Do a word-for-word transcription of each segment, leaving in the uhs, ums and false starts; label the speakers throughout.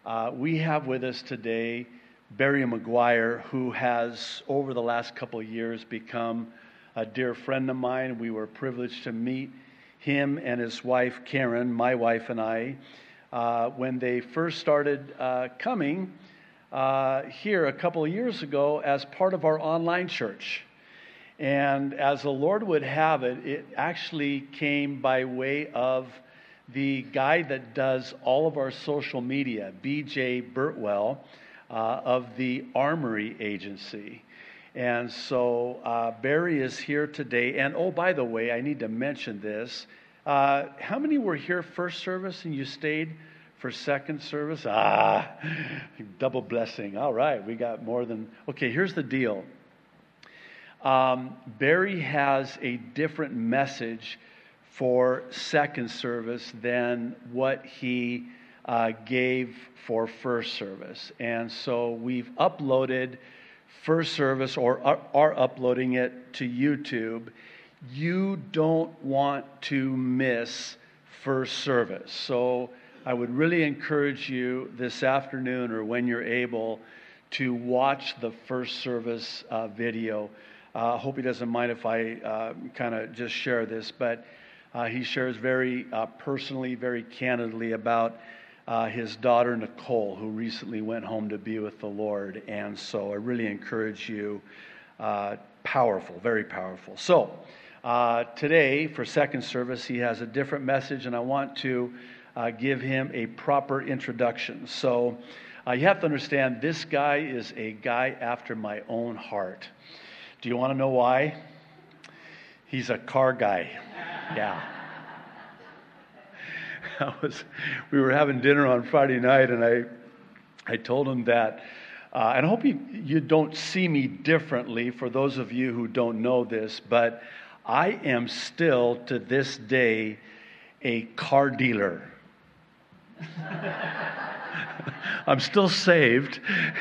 Speaker 1: Uh, we have with us today Barry McGuire, who has, over the last couple of years, become a dear friend of mine. We were privileged to meet him and his wife, Karen, my wife and I, uh, when they first started uh, coming uh, here a couple of years ago as part of our online church. And as the Lord would have it, it actually came by way of the guy that does all of our social media, B J Burtwell, uh, of the Armory Agency. And so uh, Barry is here today. And oh, by the way, I need to mention this. Uh, how many were here first service and you stayed for second service? Ah, double blessing. All right, we got more than... Okay, here's the deal. Um, Barry has a different message for second service than what he uh, gave for first service. And so we've uploaded first service, or are, are uploading it to YouTube. You don't want to miss first service. So I would really encourage you this afternoon or when you're able to watch the first service uh, video. I uh, hope he doesn't mind if I uh, kind of just share this, but uh, he shares very uh, personally, very candidly about uh, his daughter, Nicole, who recently went home to be with the Lord. And so I really encourage you. Uh, powerful, very powerful. So uh, today, for second service, he has a different message, and I want to uh, give him a proper introduction. So uh, you have to understand, this guy is a guy after my own heart. Do you want to know why? He's a car guy. Yeah. I was, we were having dinner on Friday night, and I I told him that, uh, and I hope you, you don't see me differently for those of you who don't know this, but I am still, to this day, a car dealer. I'm still saved,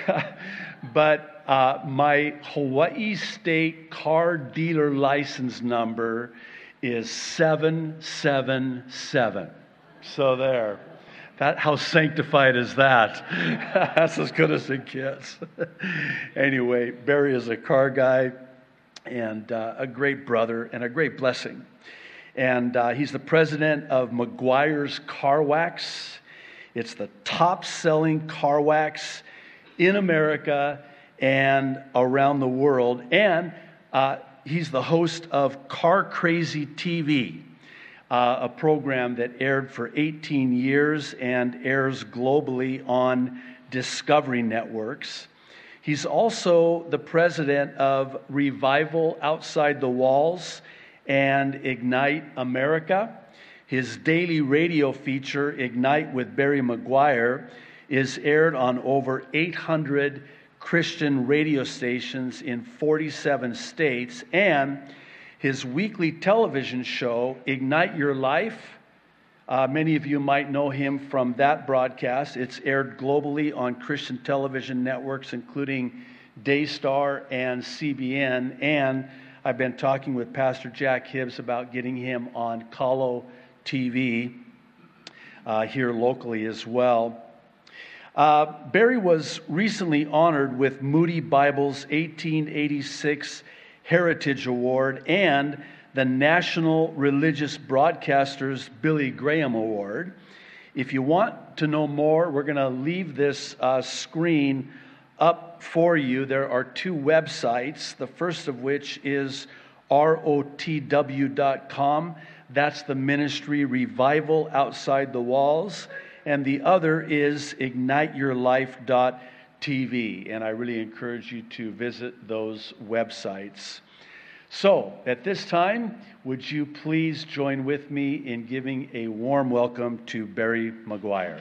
Speaker 1: but Uh, my Hawaii State car dealer license number is seven seven seven. So there. That, how sanctified is that? That's as good as it gets. Anyway, Barry is a car guy and uh, a great brother and a great blessing. And uh, he's the president of McGuire's Car Wax. It's the top-selling car wax in America and around the world. And uh, he's the host of Car Crazy T V, uh, a program that aired for eighteen years and airs globally on Discovery Networks. He's also the president of Revival Outside the Walls and Ignite America. His daily radio feature, Ignite with Barry McGuire, is aired on over eight hundred Christian radio stations in forty-seven states, and his weekly television show, Ignite Your Life, uh, many of you might know him from that broadcast. It's aired globally on Christian television networks, including Daystar and C B N, and I've been talking with Pastor Jack Hibbs about getting him on Kahlo T V uh, here locally as well. Uh, Barry was recently honored with Moody Bible's eighteen eighty-six Heritage Award and the National Religious Broadcasters Billy Graham Award. If you want to know more, we're going to leave this uh, screen up for you. There are two websites, the first of which is R O T W dot com. That's the ministry Revival Outside the Walls. And the other is ignite your life dot t v. And I really encourage you to visit those websites. So, at this time, would you please join with me in giving a warm welcome to Barry McGuire.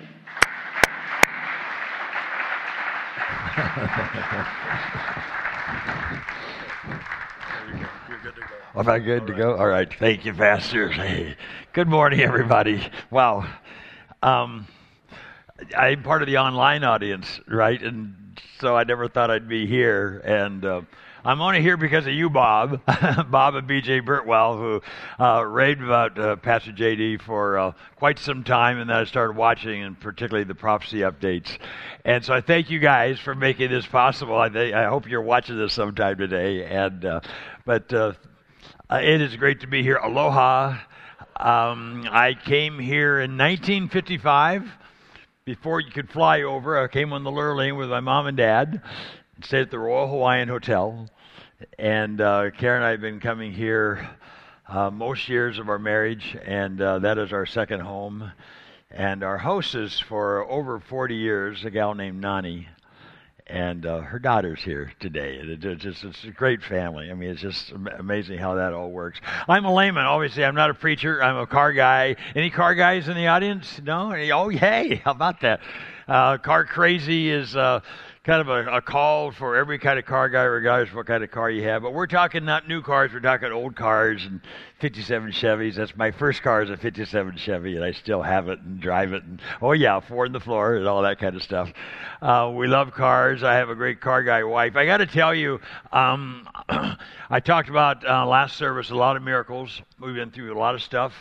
Speaker 2: You're good to go. Am I good to go? All right. Thank you, Pastor. Hey. Good morning, everybody. Wow. Um, I'm part of the online audience, right? And so I never thought I'd be here. And uh, I'm only here because of you, Bob, Bob and B J Burtwell, who uh, raved about uh, Pastor J D for uh, quite some time, and then I started watching, and particularly the prophecy updates. And so I thank you guys for making this possible. I, th- I hope you're watching this sometime today. And uh, but uh, it is great to be here. Aloha. Um, I came here in nineteen fifty-five. Before you could fly over, I came on the Lurleen with my mom and dad. Stayed at the Royal Hawaiian Hotel, and uh, Karen and I have been coming here uh, most years of our marriage, and uh, that is our second home. And our hostess for over forty years, a gal named Nani, and uh, her daughter's here today. It, it just, it's a great family. I mean, it's just amazing how that all works. I'm a layman. Obviously, I'm not a preacher. I'm a car guy. Any car guys in the audience? No? Oh, hey, how about that? Uh, car crazy is... Uh, kind of a, a call for every kind of car guy, regardless of what kind of car you have. But we're talking not new cars, we're talking old cars and fifty-seven Chevys. That's my first car is a fifty-seven Chevy, and I still have it and drive it. And oh yeah, four in the floor and all that kind of stuff. Uh, we love cars. I have a great car guy wife. I got to tell you, um, I talked about uh, last service a lot of miracles. We've been through a lot of stuff.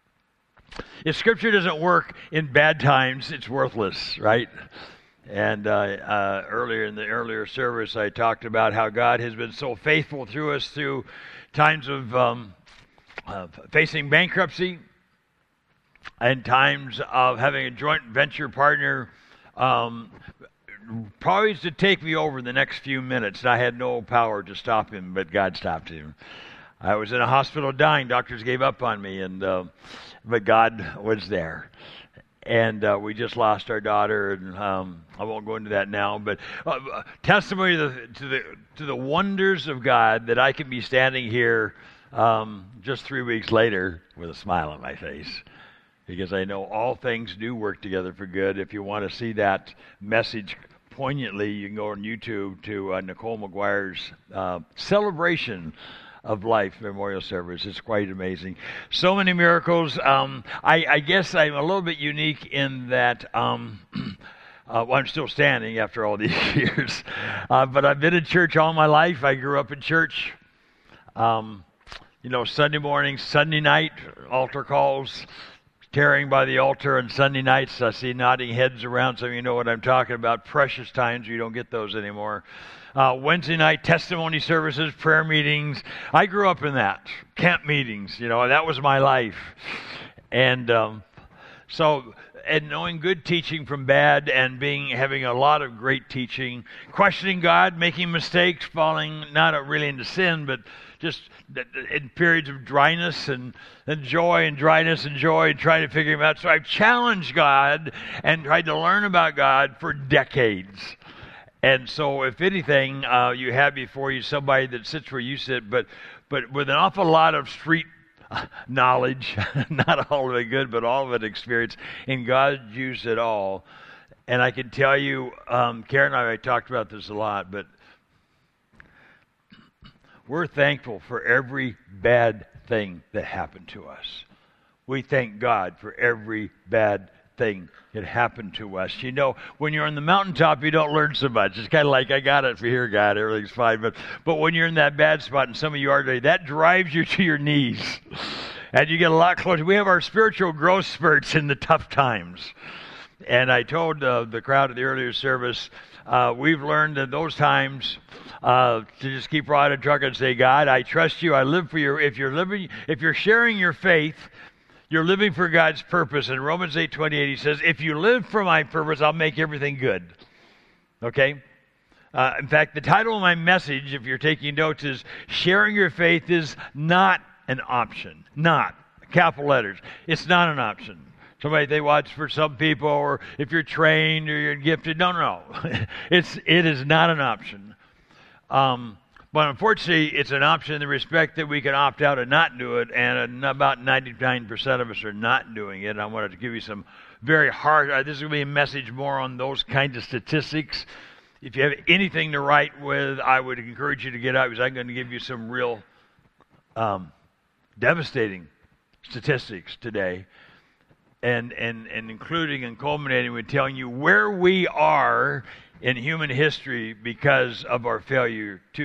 Speaker 2: If Scripture doesn't work in bad times, it's worthless, right? And uh, uh, earlier in the earlier service, I talked about how God has been so faithful through us through times of um, uh, facing bankruptcy and times of having a joint venture partner um, poised to take me over in the next few minutes. And I had no power to stop him, but God stopped him. I was in a hospital dying. Doctors gave up on me, and uh, but God was there. And uh, we just lost our daughter, and um, I won't go into that now. But uh, testimony to the, to the to the wonders of God that I can be standing here um, just three weeks later with a smile on my face, because I know all things do work together for good. If you want to see that message poignantly, you can go on YouTube to uh, Nicole McGuire's uh, celebration of life memorial service. It's quite amazing. So many miracles. Um, I, I guess I'm a little bit unique in that um, uh, well, I'm still standing after all these years. Uh, but I've been in church all my life. I grew up in church. Um, you know, Sunday morning, Sunday night, altar calls, tearing by the altar, and Sunday nights, I see nodding heads around, so you know what I'm talking about. Precious times, you don't get those anymore. Uh, Wednesday night testimony services, prayer meetings. I grew up in that. Camp meetings, you know, that was my life. And um, so, and knowing good teaching from bad, and being having a lot of great teaching, questioning God, making mistakes, falling not really into sin, but just in periods of dryness and, and joy and dryness and joy, and trying to figure him out. So I've challenged God and tried to learn about God for decades. And so, if anything, uh, you have before you somebody that sits where you sit, but but with an awful lot of street knowledge, not all of it good, but all of it experience, and God used it all. And I can tell you, um, Karen and I, I talked about this a lot, but we're thankful for every bad thing that happened to us. We thank God for every bad thing that happened to us. You know, when you're on the mountaintop, you don't learn so much. It's kind of like, I got it for here, God, everything's fine. But but when you're in that bad spot, and some of you are today, that drives you to your knees. And you get a lot closer. We have our spiritual growth spurts in the tough times. And I told uh, the crowd at the earlier service, uh, we've learned at those times uh, to just keep riding a truck and say, God, I trust you. I live for you. If you're living, if you're sharing your faith, you're living for God's purpose. In Romans eight twenty-eight, he says, if you live for my purpose, I'll make everything good. Okay? Uh, in fact, the title of my message, if you're taking notes, is Sharing Your Faith is Not an Option. Not. Capital letters. It's not an option. Somebody they watch for some people, or if you're trained or you're gifted. No, no, no. it's, it is not an option. Um, But unfortunately, it's an option in the respect that we can opt out and not do it, and about ninety-nine percent of us are not doing it. I wanted to give you some very hard, uh, this is going to be a message more on those kinds of statistics. If you have anything to write with, I would encourage you to get out, because I'm going to give you some real um, devastating statistics today, and, and, and including and culminating with telling you where we are in human history because of our failure to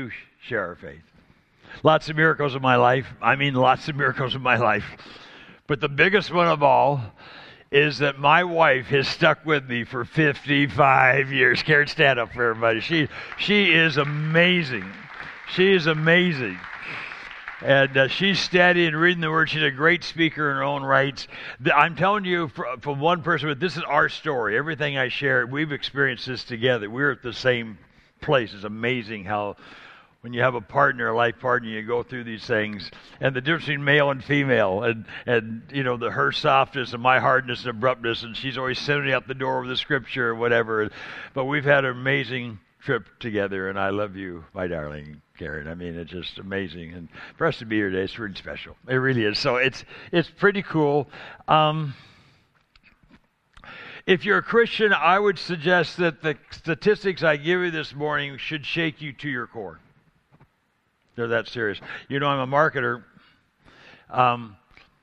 Speaker 2: share our faith. Lots of miracles in my life. I mean, lots of miracles in my life. But the biggest one of all is that my wife has stuck with me for fifty-five years. Karen, stand up for everybody. She, she is amazing. She is amazing. And uh, she's steady and reading the Word. She's a great speaker in her own rights. The, I'm telling you from, from one person, but this is our story. Everything I share, we've experienced this together. We're at the same place. It's amazing how when you have a partner, a life partner, you go through these things. And the difference between male and female, and, and you know, the her softness and my hardness and abruptness, and she's always sending me out the door with the scripture or whatever. But we've had an amazing trip together, and I love you, my darling Karen. I mean, it's just amazing. And for us to be here today, it's really special. It really is. So it's it's pretty cool. Um, if you're a Christian, I would suggest that the statistics I give you this morning should shake you to your core. They're that serious. You know, I'm a marketer. Um,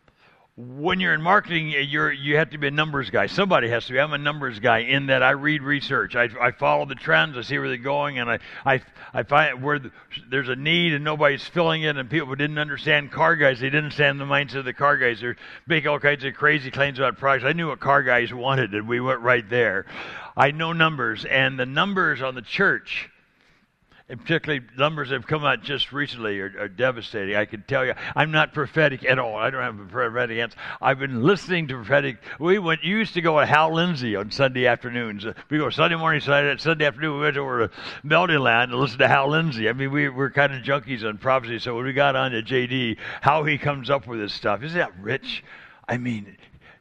Speaker 2: when you're in marketing, you're you have to be a numbers guy. Somebody has to be. I'm a numbers guy in that I read research. I, I follow the trends. I see where they're going, and I I, I find where the, there's a need and nobody's filling it, and people didn't understand car guys. They didn't understand the mindset of the car guys. They're making all kinds of crazy claims about products. I knew what car guys wanted, and we went right there. I know numbers, and the numbers on the church, and particularly numbers that have come out just recently, are, are devastating. I can tell you, I'm not prophetic at all. I don't have a prophetic answer. I've been listening to prophetic. We went used to go to Hal Lindsey on Sunday afternoons. Uh, we go Sunday morning, Sunday, Sunday afternoon. We went over to Melody Land and listened to Hal Lindsey. I mean, we, we're kind of junkies on prophecy. So when we got on to J D, how he comes up with this stuff, isn't that rich? I mean,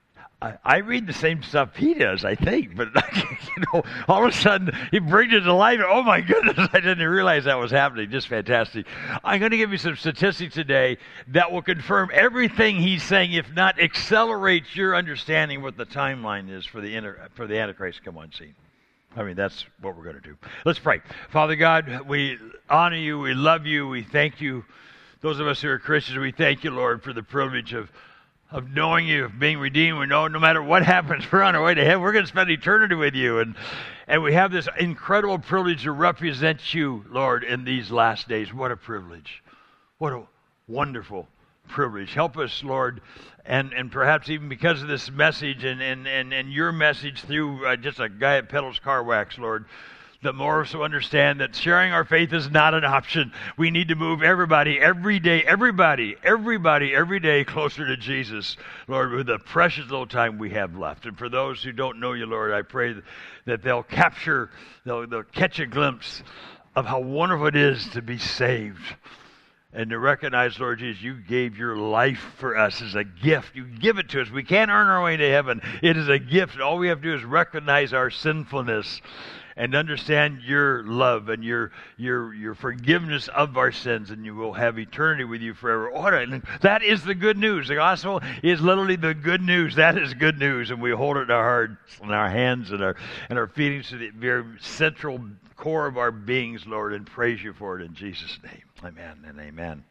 Speaker 2: I, I read the same stuff he does, I think, but you know, all of a sudden he brings it to life. Oh my goodness, I didn't realize that was happening. Just fantastic. I'm going to give you some statistics today that will confirm everything he's saying, if not accelerate your understanding what the timeline is for the inter, for the Antichrist to come on scene. I mean, that's what we're going to do. Let's pray. Father God, we honor you, we love you, we thank you. Those of us who are Christians, we thank you, Lord, for the privilege of of knowing you, of being redeemed. We know no matter what happens, we're on our way to heaven. We're going to spend eternity with you. And and we have this incredible privilege to represent you, Lord, in these last days. What a privilege. What a wonderful privilege. Help us, Lord, and, and perhaps even because of this message and, and, and, and your message through uh, just a guy at Peddles Car Wax, Lord, that more so understand that sharing our faith is not an option. We need to move everybody, every day, everybody, everybody, every day closer to Jesus, Lord, with the precious little time we have left. And for those who don't know you, Lord, I pray that they'll capture, they'll, they'll catch a glimpse of how wonderful it is to be saved and to recognize, Lord Jesus, you gave your life for us as a gift. You give it to us. We can't earn our way to heaven. It is a gift. All we have to do is recognize our sinfulness and understand your love and your your your forgiveness of our sins, and you will have eternity with you forever. Oh, and that is the good news. The gospel is literally the good news. That is good news, and we hold it in our hearts and our hands and our and our feelings to the very central core of our beings, Lord, and praise you for it in Jesus' name. Amen and amen.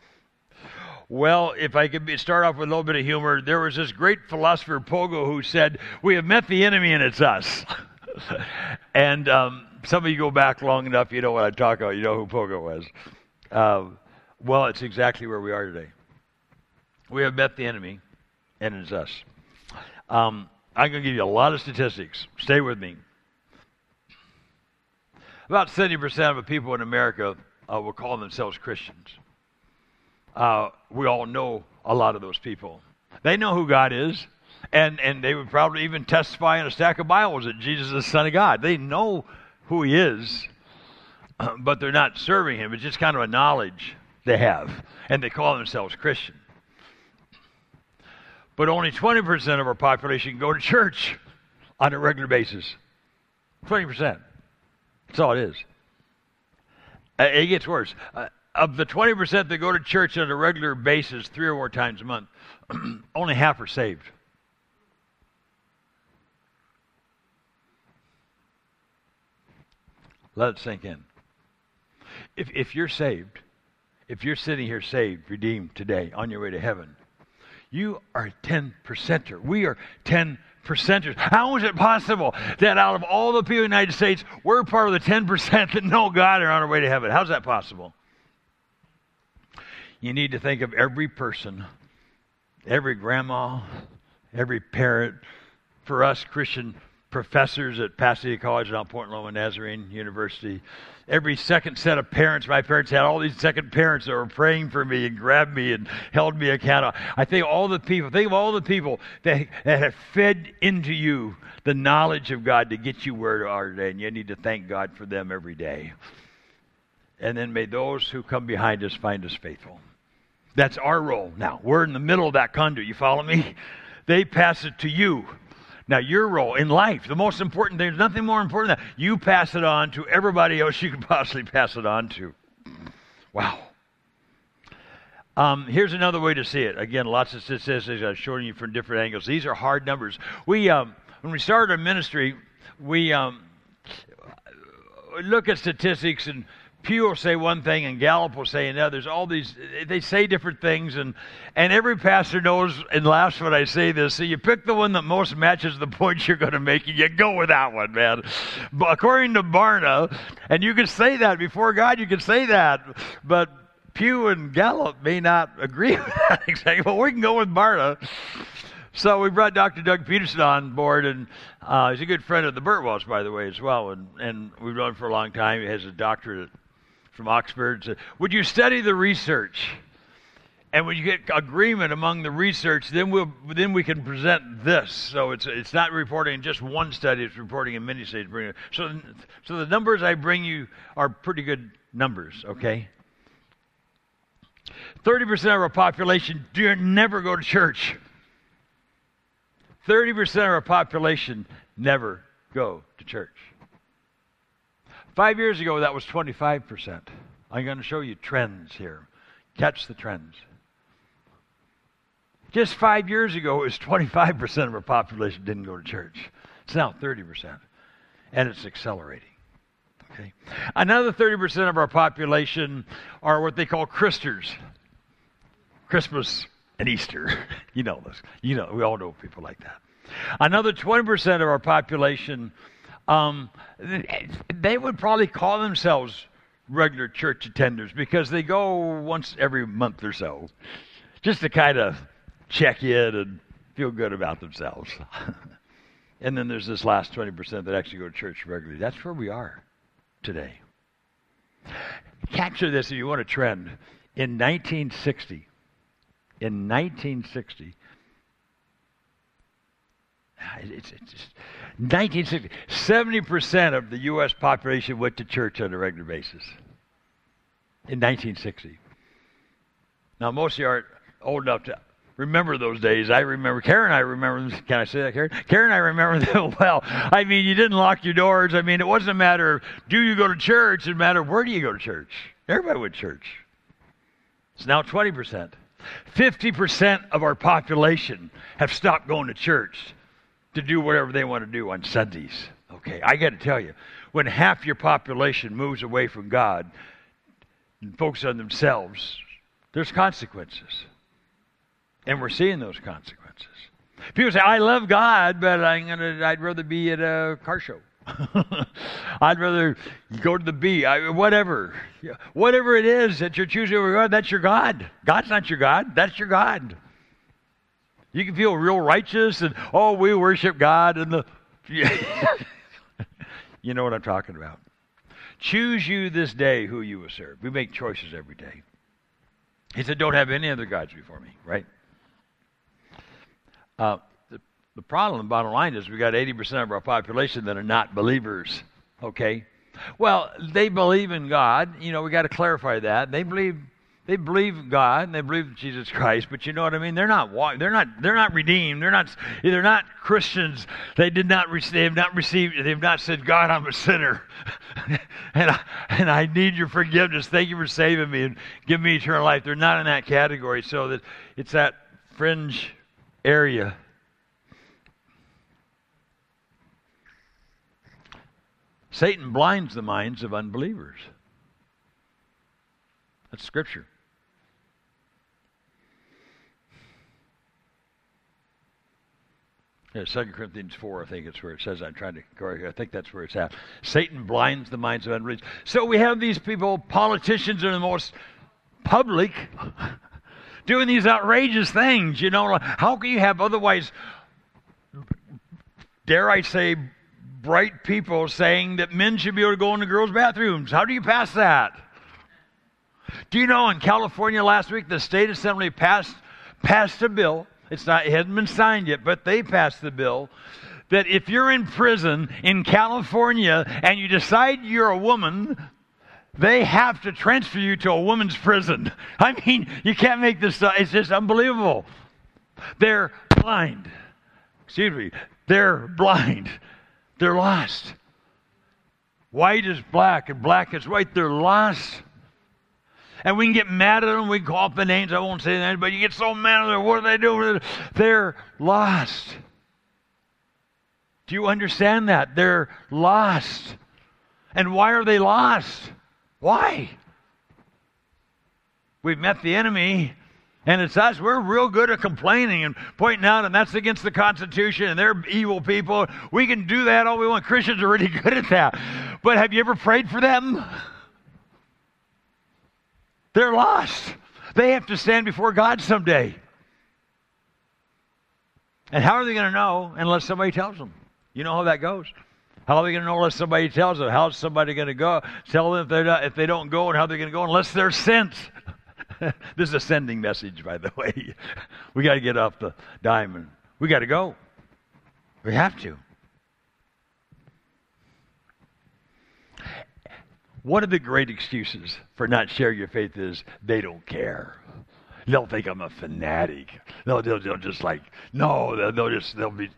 Speaker 2: Well, if I could be, start off with a little bit of humor, there was this great philosopher, Pogo, who said, "We have met the enemy and it's us." And um, some of you go back long enough, you know what I'm talking about. You know who Pogo was. Uh, well, it's exactly where we are today. We have met the enemy, and it's us. Um, I'm going to give you a lot of statistics. Stay with me. About seventy percent of the people in America uh, will call themselves Christians. Uh, we all know a lot of those people. They know who God is. And and they would probably even testify in a stack of Bibles that Jesus is the Son of God. They know who he is, but they're not serving him. It's just kind of a knowledge they have, and they call themselves Christian. But only twenty percent of our population go to church on a regular basis. twenty percent. That's all it is. Uh, it gets worse. Uh, of the twenty percent that go to church on a regular basis, three or more times a month, only half are saved. Let it sink in. If if you're saved, if you're sitting here saved, redeemed today, on your way to heaven, you are a ten percenter. We are ten percenters. How is it possible that out of all the people in the United States, we're part of the ten percent that know God and are on our way to heaven? How's that possible? You need to think of every person, every grandma, every parent. For us Christian professors at Pasadena College and Point Loma Nazarene University, every second set of parents, my parents had all these second parents that were praying for me and grabbed me and held me accountable. I think all the people, think of all the people that, that have fed into you the knowledge of God to get you where you are today, and you need to thank God for them every day. And then may those who come behind us find us faithful. That's our role. Now, we're in the middle of that conduit. You follow me? They pass it to you. Now, your role in life, the most important thing, there's nothing more important than that. You pass it on to everybody else you can possibly pass it on to. Wow. Um, here's another way to see it. Again, lots of statistics I'm showing you from different angles. These are hard numbers. We, um, when we started our ministry, we um, look at statistics, and Pew will say one thing and Gallup will say another. There's all these, they say different things, and, and every pastor knows and laughs when I say this. So you pick the one that most matches the points you're going to make, and you go with that one, man. But according to Barna, and you can say that before God, you can say that, but Pew and Gallup may not agree with that exactly, but we can go with Barna. So we brought Doctor Doug Peterson on board, and uh, he's a good friend of the Burtwells, by the way, as well, and, and we've known him for a long time. He has a doctorate from Oxford. So, would you study the research? And when you get agreement among the research, then we'll then we can present this. So it's it's not reporting just one study; it's reporting in many studies. So so the numbers I bring you are pretty good numbers. Okay. Thirty percent of our population do never go to church. Thirty percent of our population never go to church. Five years ago, that was twenty-five percent. I'm going to show you trends here. Catch the trends. Just five years ago, it was twenty-five percent of our population didn't go to church. It's now thirty percent, and it's accelerating. Okay. Another thirty percent of our population are what they call Christers. Christmas and Easter. You know this. You know, we all know people like that. Another twenty percent of our population, um, they would probably call themselves regular church attenders because they go once every month or so, just to kind of check in and feel good about themselves. And then there's this last twenty percent that actually go to church regularly. That's where we are today. Capture this if you want a trend. In nineteen sixty, in nineteen sixty, it's, it's just, nineteen sixty, seventy percent of the U S population went to church on a regular basis. In nineteen sixty. Now, most of you aren't old enough to remember those days. I remember, Karen and I remember them. Can I say that, Karen? Karen and I remember them well. I mean, you didn't lock your doors. I mean, it wasn't a matter of, do you go to church? It was a matter of, where do you go to church? Everybody went to church. It's now twenty percent. fifty percent of our population have stopped going to church to do whatever they want to do on Sundays. Okay, I got to tell you, when half your population moves away from God and focus on themselves, there's consequences. And we're seeing those consequences. People say, I love God, but I'm gonna, I'd rather be at a car show. I'd rather go to the beach, I, whatever. Whatever it is that you're choosing over God, that's your God. God's not your God, that's your God. You can feel real righteous and, oh, we worship God and the... You know what I'm talking about. Choose you this day who you will serve. We make choices every day. He said, don't have any other gods before me, right? Uh, the, the problem, the bottom line is we got eighty percent of our population that are not believers, okay? Well, they believe in God. You know, we got to clarify that. They believe they believe God and they believe in Jesus Christ, but you know what I mean? They're not they're not they're not redeemed. They're not they're not Christians. They did not receive they have not received they've not said, God, I'm a sinner. and I, and I need your forgiveness. Thank you for saving me and give me eternal life. They're not in that category. So that it's that fringe area. Satan blinds the minds of unbelievers. That's Scripture. Yeah, Second Corinthians four, I think it's where it says, I'm trying to correct, I think that's where it's at. Satan blinds the minds of unbelievers. So we have these people, politicians are the most public doing these outrageous things. You know, how can you have otherwise, dare I say, bright people saying that men should be able to go into girls' bathrooms? How do you pass that? Do you know in California last week the state assembly passed passed a bill? It's not, it hasn't been signed yet, but they passed the bill that if you're in prison in California and you decide you're a woman, they have to transfer you to a woman's prison. I mean, you can't make this up. It's just unbelievable. They're blind. Excuse me. They're blind. They're lost. White is black and black is white. They're lost. And we can get mad at them. We can call up the names. I won't say that, but you get so mad at them. What are they doing? They're lost. Do you understand that? They're lost. And why are they lost? Why? We've met the enemy, and it's us. We're real good at complaining and pointing out, and that's against the Constitution, and they're evil people. We can do that all we want. Christians are really good at that. But have you ever prayed for them? They're lost. They have to stand before God someday. And how are they going to know unless somebody tells them? You know how that goes. How are they going to know unless somebody tells them? How is somebody going to go? Tell them if, they're not, if they don't go, and how they're going to go unless they're sent. This is a sending message, by the way. We got to get off the diamond. We got to go. We have to. One of the great excuses for not sharing your faith is they don't care. They'll think I'm a fanatic. They'll, they'll, they'll just like, no, they'll, they'll just, they'll be...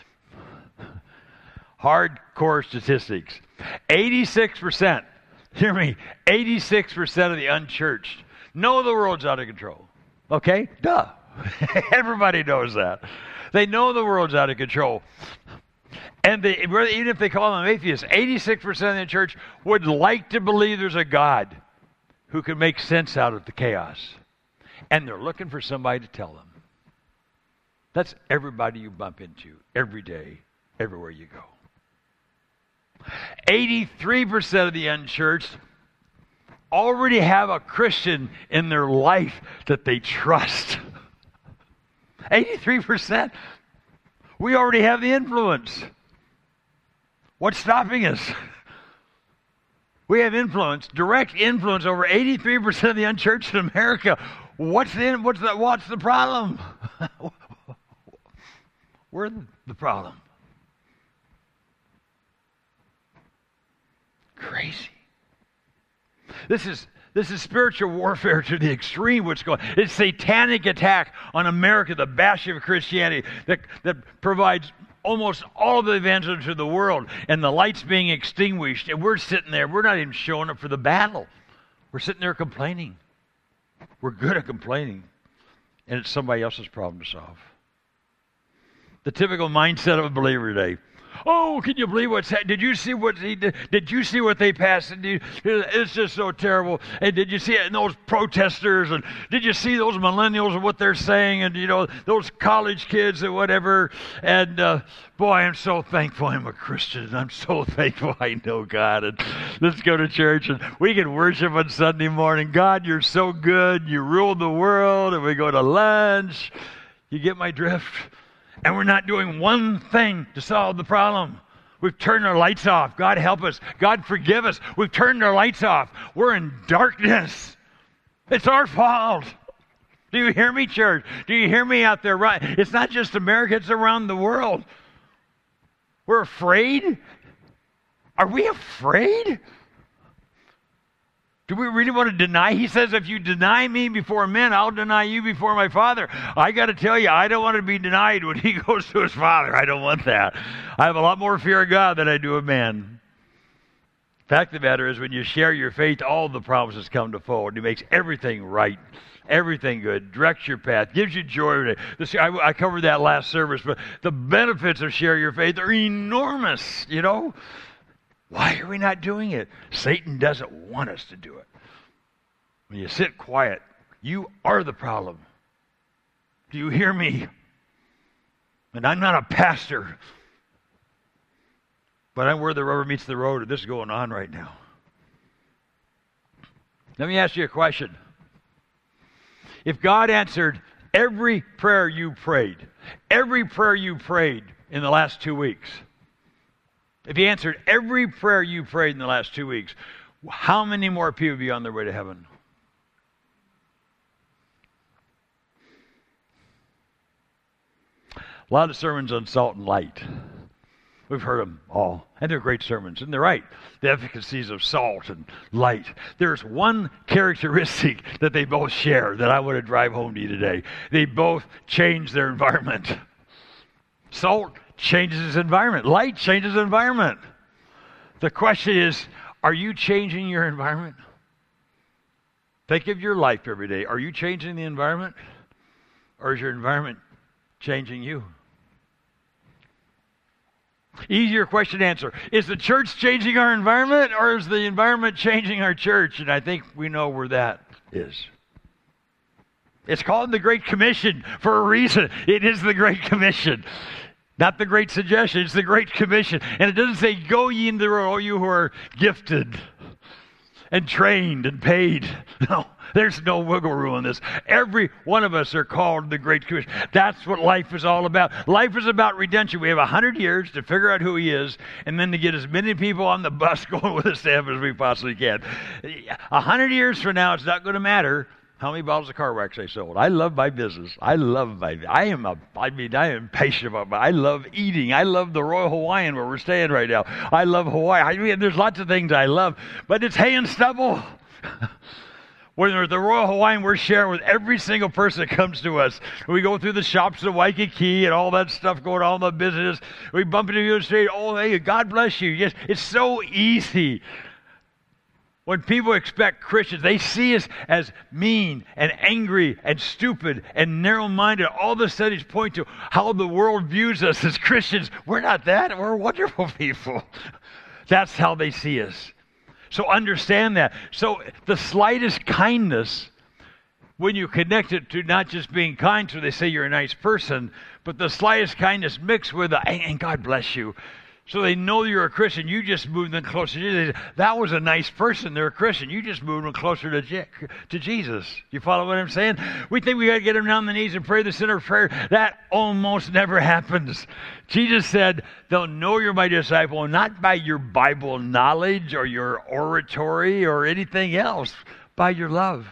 Speaker 2: Hardcore statistics. eighty-six percent, hear me, eighty-six percent of the unchurched know the world's out of control. Okay? Duh. Everybody knows that. They know the world's out of control. And they, even if they call them atheists, eighty-six percent of the church would like to believe there's a God who can make sense out of the chaos. And they're looking for somebody to tell them. That's everybody you bump into every day, everywhere you go. eighty-three percent of the unchurched already have a Christian in their life that they trust. eighty-three percent. We already have the influence. What's stopping us? We have influence, direct influence over eighty-three percent of the unchurched in America. What's the, what's the, what's the problem? We're the problem. Crazy. This is this is spiritual warfare to the extreme. What's going? It's satanic attack on America, the bastion of Christianity that that provides almost all of the evangelism to the world, and the lights being extinguished, and we're sitting there. We're not even showing up for the battle. We're sitting there complaining. We're good at complaining, and it's somebody else's problem to solve. The typical mindset of a believer today. Oh, can you believe what's happened? Did you see what he did? Did you see what they passed? It's just so terrible. And did you see it? And those protesters? And did you see those millennials and what they're saying? And, you know, those college kids and whatever. And, uh, boy, I'm so thankful I'm a Christian. And I'm so thankful I know God. And let's go to church. And we can worship on Sunday morning. God, you're so good. You rule the world. And we go to lunch. You get my drift? And we're not doing one thing to solve the problem. We've turned our lights off. God help us. God forgive us. We've turned our lights off. We're in darkness. It's our fault. Do you hear me, church? Do you hear me out there? Right? It's not just America. It's around the world. We're afraid? Are we afraid? Do we really want to deny? He says, if you deny me before men, I'll deny you before my Father. I got to tell you, I don't want to be denied when he goes to his Father. I don't want that. I have a lot more fear of God than I do of man. The fact of the matter is, when you share your faith, all the promises come to fold. He makes everything right, everything good, directs your path, gives you joy. This, I, I covered that last service, but the benefits of share your faith are enormous, you know. Why are we not doing it? Satan doesn't want us to do it. When you sit quiet, you are the problem. Do you hear me? And I'm not a pastor, but I'm where the rubber meets the road, and this is going on right now. Let me ask you a question. If God answered every prayer you prayed, every prayer you prayed in the last two weeks, if He answered every prayer you prayed in the last two weeks, how many more people would be on their way to heaven? A lot of sermons on salt and light. We've heard them all, and they're great sermons, and they're right. The efficacies of salt and light. There's one characteristic that they both share that I want to drive home to you today. They both change their environment. Salt changes its environment. Light changes the environment. The question is, are you changing your environment? Think of your life every day. Are you changing the environment? Or is your environment changing you? Easier question to answer. Is the church changing our environment, or is the environment changing our church? And I think we know where that is. It's called the Great Commission for a reason. It is the Great Commission. Not the Great Suggestion. It's the Great Commission. And it doesn't say, go ye into the world, all you who are gifted and trained and paid. No, there's no wiggle room in this. Every one of us are called the Great Commission. That's what life is all about. Life is about redemption. We have a hundred years to figure out who He is, and then to get as many people on the bus going with us to heaven as we possibly can. A hundred years from now, it's not going to matter how many bottles of car wax I sold. I love my business. I love my, I am a, I mean, I am patient about my, I love eating. I love the Royal Hawaiian where we're staying right now. I love Hawaii. I mean, there's lots of things I love, but it's hay and stubble. When we're at the Royal Hawaiian, we're sharing with every single person that comes to us. We go through the shops in Waikiki and all that stuff going on in the business. We bump into you and say, oh, hey, God bless you. Yes, it's so easy. When people expect Christians, they see us as mean and angry and stupid and narrow-minded. All the studies point to how the world views us as Christians. We're not that. We're wonderful people. That's how they see us. So understand that. So the slightest kindness, when you connect it to not just being kind, so they say you're a nice person, but the slightest kindness mixed with a, and God bless you. So they know you're a Christian. You just moved them closer to Jesus. That was a nice person. They're a Christian. You just moved them closer to, Je- to Jesus. You follow what I'm saying? We think we got to get them down on the knees and pray the sinner's prayer. That almost never happens. Jesus said, they'll know you're my disciple not by your Bible knowledge or your oratory or anything else, by your love.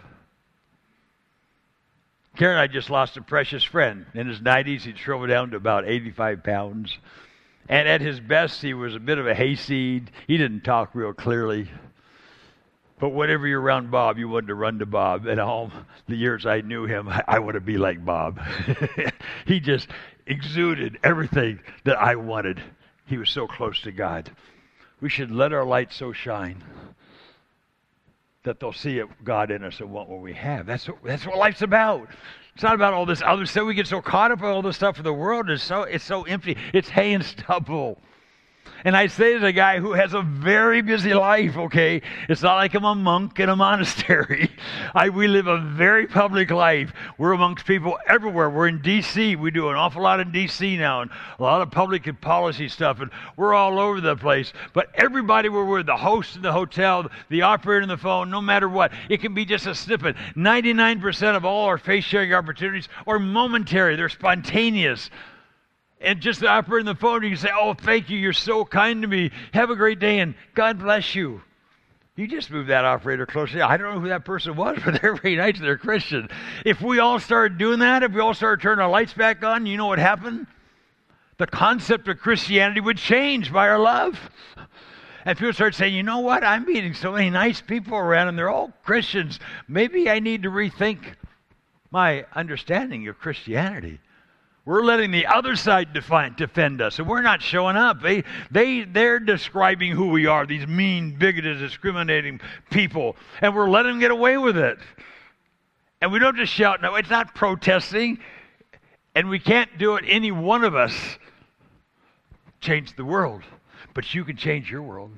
Speaker 2: Karen and I just lost a precious friend. In his nineties, he shrunk down to about eighty-five pounds. And at his best, he was a bit of a hayseed. He didn't talk real clearly. But whenever you're around Bob, you wanted to run to Bob. And all the years I knew him, I, I want to be like Bob. He just exuded everything that I wanted. He was so close to God. We should let our light so shine that they'll see God in us and want what we have. That's what, that's what life's about. It's not about all this other stuff. We get so caught up in all this stuff of the world. It's so, it's so empty. It's hay and stubble. And I say as a guy who has a very busy life, okay? It's not like I'm a monk in a monastery. I, we live a very public life. We're amongst people everywhere. We're in D C We do an awful lot in D C now, and a lot of public and policy stuff, and we're all over the place. But everybody we're with, the host in the hotel, the operator on the phone, no matter what, it can be just a snippet. ninety-nine percent of all our face-sharing opportunities are momentary. They're spontaneous. And just the operator on the phone, you can say, oh, thank you, you're so kind to me. Have a great day, and God bless you. You just move that operator closer. I don't know who that person was, but they're very nice, they're Christian. If we all started doing that, if we all started turning our lights back on, you know what happened? The concept of Christianity would change by our love. And people start saying, you know what, I'm meeting so many nice people around, and they're all Christians. Maybe I need to rethink my understanding of Christianity. We're letting the other side define, defend us, and we're not showing up. They, they, they're describing who we are, these mean, bigoted, discriminating people, and we're letting them get away with it. And we don't just shout, no, it's not protesting, and we can't do it, any one of us, change the world, but you can change your world.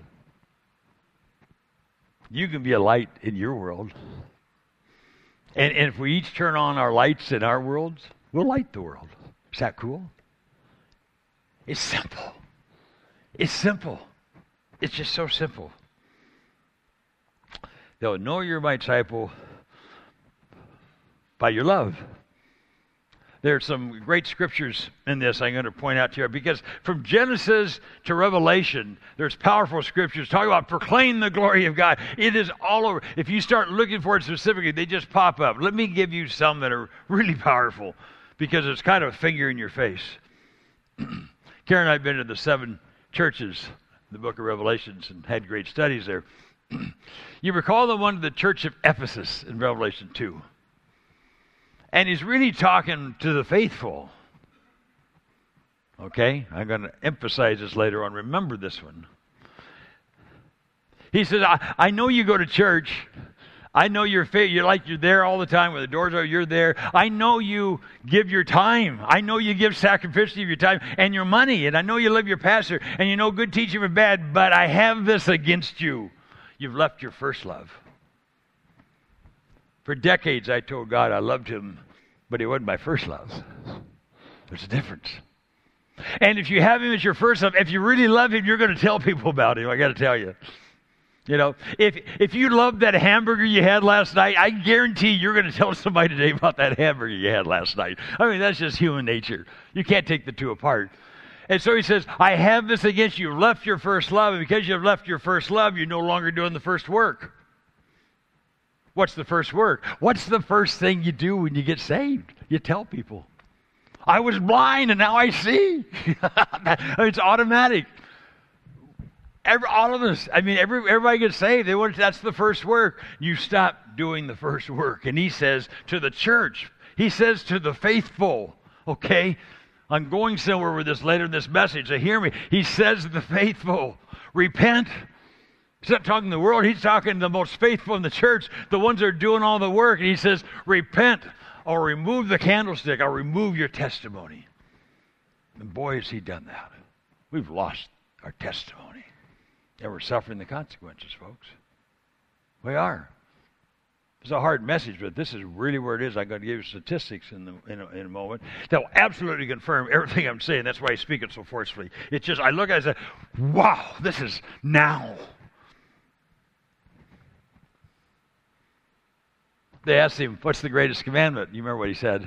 Speaker 2: You can be a light in your world. And, and if we each turn on our lights in our worlds, we'll light the world. Is that cool? It's simple. It's simple. It's just so simple. They'll know you're my disciple By your love. There's some great scriptures in this I'm going to point out to you, because from Genesis to Revelation, there's powerful scriptures talking about proclaim the glory of God. It is all over. If you start looking for it specifically, they just pop up. Let me give you some that are really powerful, because it's kind of a finger in your face. Karen and I have been to the seven churches in the book of Revelations and had great studies there. You recall the one to the church of Ephesus in Revelation two. And he's really talking to the faithful. Okay? I'm going to emphasize this later on. Remember this one. He says, I, I know you go to church. I know you're, fa- you're like you're there all the time when the doors are, you're there. I know you give your time. I know you give sacrificially of your time and your money. And I know you love your pastor. And you know good teaching from bad. But I have this against you. You've left your first love. For decades, I told God I loved him, but he wasn't my first love. There's a difference. And if you have him as your first love, if you really love him, you're going to tell people about him. I got to tell you. You know, if if you love that hamburger you had last night, I guarantee you're going to tell somebody today about that hamburger you had last night. I mean, that's just human nature. You can't take the two apart. And so he says, I have this against you. You've left your first love. And because you've left your first love, you're no longer doing the first work. What's the first work? What's the first thing you do when you get saved? You tell people. I was blind and now I see. It's automatic. Every, all of us, I mean, every, everybody gets saved. They want, that's the first work. You stop doing the first work. And he says to the church, he says to the faithful, okay? I'm going somewhere with this later in this message, so hear me. He says to the faithful, repent. He's not talking to the world. He's talking to the most faithful in the church, the ones that are doing all the work. And he says, repent or remove the candlestick or remove your testimony. And boy, has he done that. We've lost our testimony. And we're suffering the consequences, folks. We are. It's a hard message, but this is really where it is. I'm going to give you statistics in, the, in, a, in a moment that will absolutely confirm everything I'm saying. That's why I speak it so forcefully. It's just, I look at it and say, wow, this is now. They asked him, what's the greatest commandment? You remember what he said?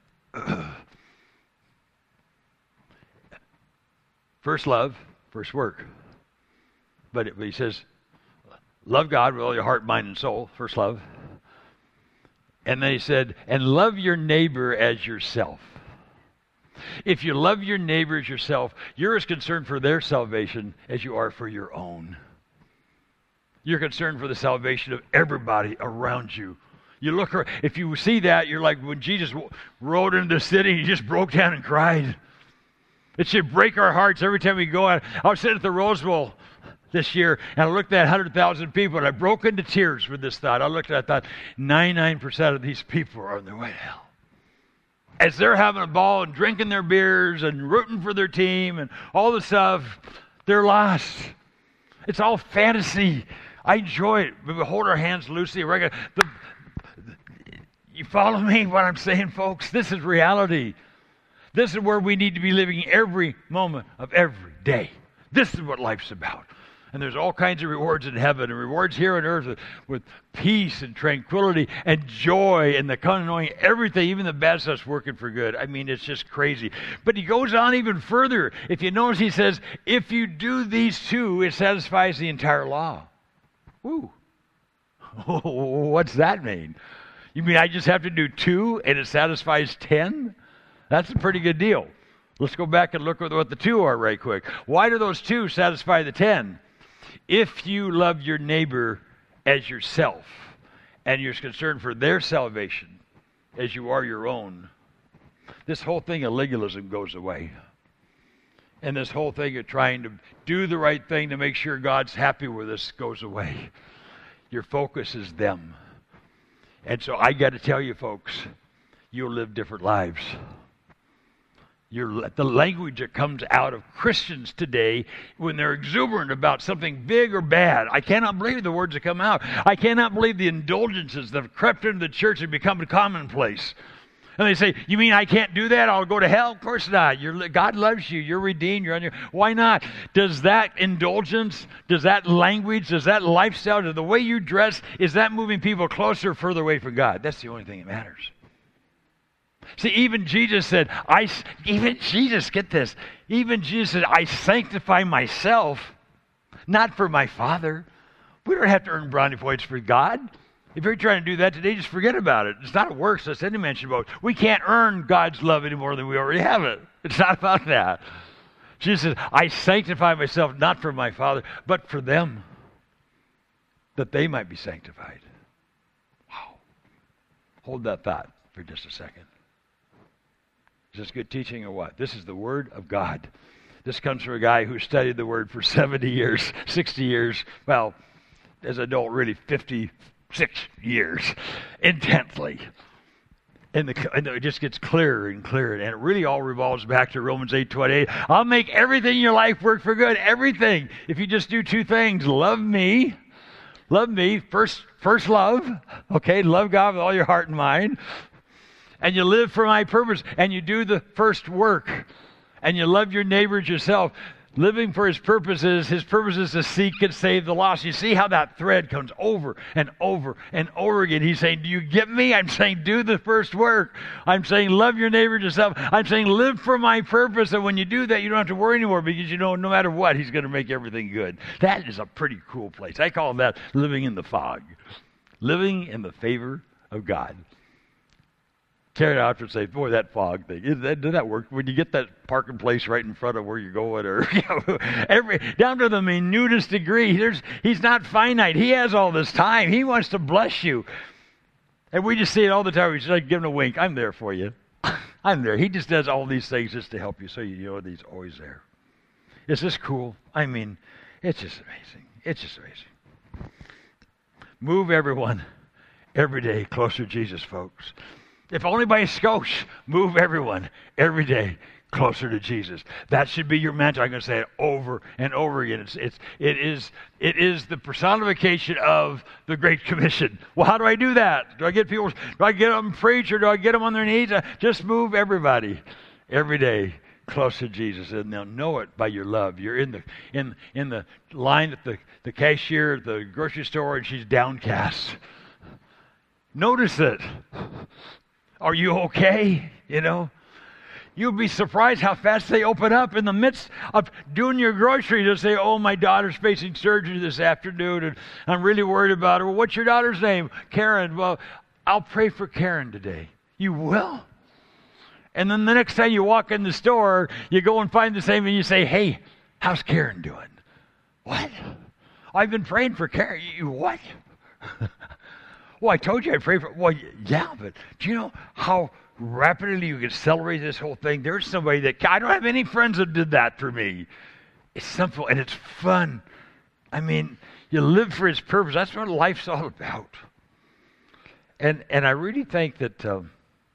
Speaker 2: First love, first work. But, it, but he says, love God with all your heart, mind, and soul, first love. And then he said, and love your neighbor as yourself. If you love your neighbor as yourself, you're as concerned for their salvation as you are for your own. You're concerned for the salvation of everybody around you. You look, if you see that, you're like when Jesus rode into the city, he just broke down and cried. It should break our hearts every time we go out. I was sitting at the Rose Bowl this year, and I looked at one hundred thousand people, and I broke into tears with this thought. I looked at it, I thought, ninety-nine percent of these people are on their way to hell. As they're having a ball and drinking their beers and rooting for their team and all the stuff, they're lost. It's all fantasy. I enjoy it. We hold our hands loosely. The, you follow me what I'm saying, folks? This is reality. This is where we need to be living every moment of every day. This is what life's about. And there's all kinds of rewards in heaven and rewards here on earth with, with peace and tranquility and joy and the kind of knowing everything, even the bad stuff's working for good. I mean, it's just crazy. But he goes on even further. If you notice, he says, if you do these two, it satisfies the entire law. Woo. What's that mean? You mean I just have to do two and it satisfies ten? That's a pretty good deal. Let's go back and look at what the two are right quick. Why do those two satisfy the ten? If you love your neighbor as yourself and you're concerned for their salvation as you are your own, this whole thing of legalism goes away. And this whole thing of trying to do the right thing to make sure God's happy with us goes away. Your focus is them. And so I got to tell you, folks, you'll live different lives. Your, the language that comes out of Christians today when they're exuberant about something big or bad, I cannot believe the words that come out. I cannot believe the indulgences that have crept into the church and become commonplace. And they say, you mean I can't do that? I'll go to hell? Of course not. You're, God loves you. You're redeemed. You're on your... Why not? Does that indulgence, does that language, does that lifestyle, does the way you dress, is that moving people closer or further away from God? That's the only thing that matters. See, even Jesus said, I, even Jesus, get this, even Jesus said, I sanctify myself, not for my Father. We don't have to earn brownie points for God. If you're trying to do that today, just forget about it. It's not a works, that's any mention about. We can't earn God's love any more than we already have it. It's not about that. Jesus says, I sanctify myself not for my Father, but for them, that they might be sanctified. Wow. Hold that thought for just a second. Is this good teaching or what? This is the Word of God. This comes from a guy who studied the Word for seventy years, sixty years, well, as an adult, really fifty-six years, intently. And, the, and it just gets clearer and clearer. And it really all revolves back to Romans eight twenty-eight. I'll make everything in your life work for good. Everything. If you just do two things. Love me. Love me. First, first love. Okay, love God with all your heart and mind. And you live for my purpose. And you do the first work. And you love your neighbor as yourself. Living for his purposes, his purpose is to seek and save the lost. You see how that thread comes over and over and over again. He's saying, do you get me? I'm saying, do the first work. I'm saying, love your neighbor as yourself. I'm saying, live for my purpose. And when you do that, you don't have to worry anymore because you know no matter what, he's going to make everything good. That is a pretty cool place. I call that living in the fog. Living in the favor of God. Carry it out and say, boy, that fog thing, is that, does that work? When you get that parking place right in front of where you're going, or you know, every down to the minutest degree, there's, he's not finite. He has all this time. He wants to bless you. And we just see it all the time. We just like give him a wink. I'm there for you. I'm there. He just does all these things just to help you so you know that he's always there. Is this cool? I mean, it's just amazing. It's just amazing. Move everyone every day closer to Jesus, folks. If only by a skosh, move everyone every day closer to Jesus. That should be your mantra. I'm going to say it over and over again. It's, it's, it, is, it is the personification of the Great Commission. Well, how do I do that? Do I get people, do I get them preach or do I get them on their knees? Uh, just move everybody every day closer to Jesus, and they'll know it by your love. You're in the in in the line at the, the cashier at the grocery store, and she's downcast. Notice it. Are you okay? You know, you'll be surprised how fast they open up in the midst of doing your groceries. They'll say, oh, my daughter's facing surgery this afternoon, and I'm really worried about her. Well, what's your daughter's name? Karen. Well, I'll pray for Karen today. You will? And then the next time you walk in the store, you go and find the same, and you say, hey, how's Karen doing? What? I've been praying for Karen. You what? Well, I told you I prayed for, well, yeah, but do you know how rapidly you can accelerate this whole thing? There's somebody that, I don't have any friends that did that for me. It's simple and it's fun. I mean, you live for his purpose. That's what life's all about. And and I really think that um,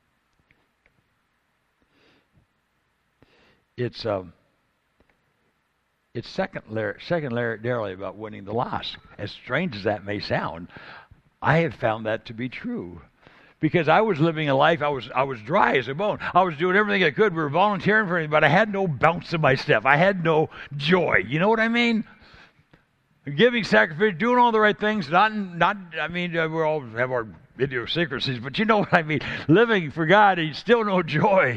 Speaker 2: it's um, it's secondary, secondarily about winning the loss. As strange as that may sound, I have found that to be true. Because I was living a life, I was I was dry as a bone. I was doing everything I could. We were volunteering for anything, but I had no bounce in my step. I had no joy. You know what I mean? Giving, sacrifice, doing all the right things. Not, not. I mean, we all have our idiosyncrasies, but you know what I mean. Living for God, and still no joy.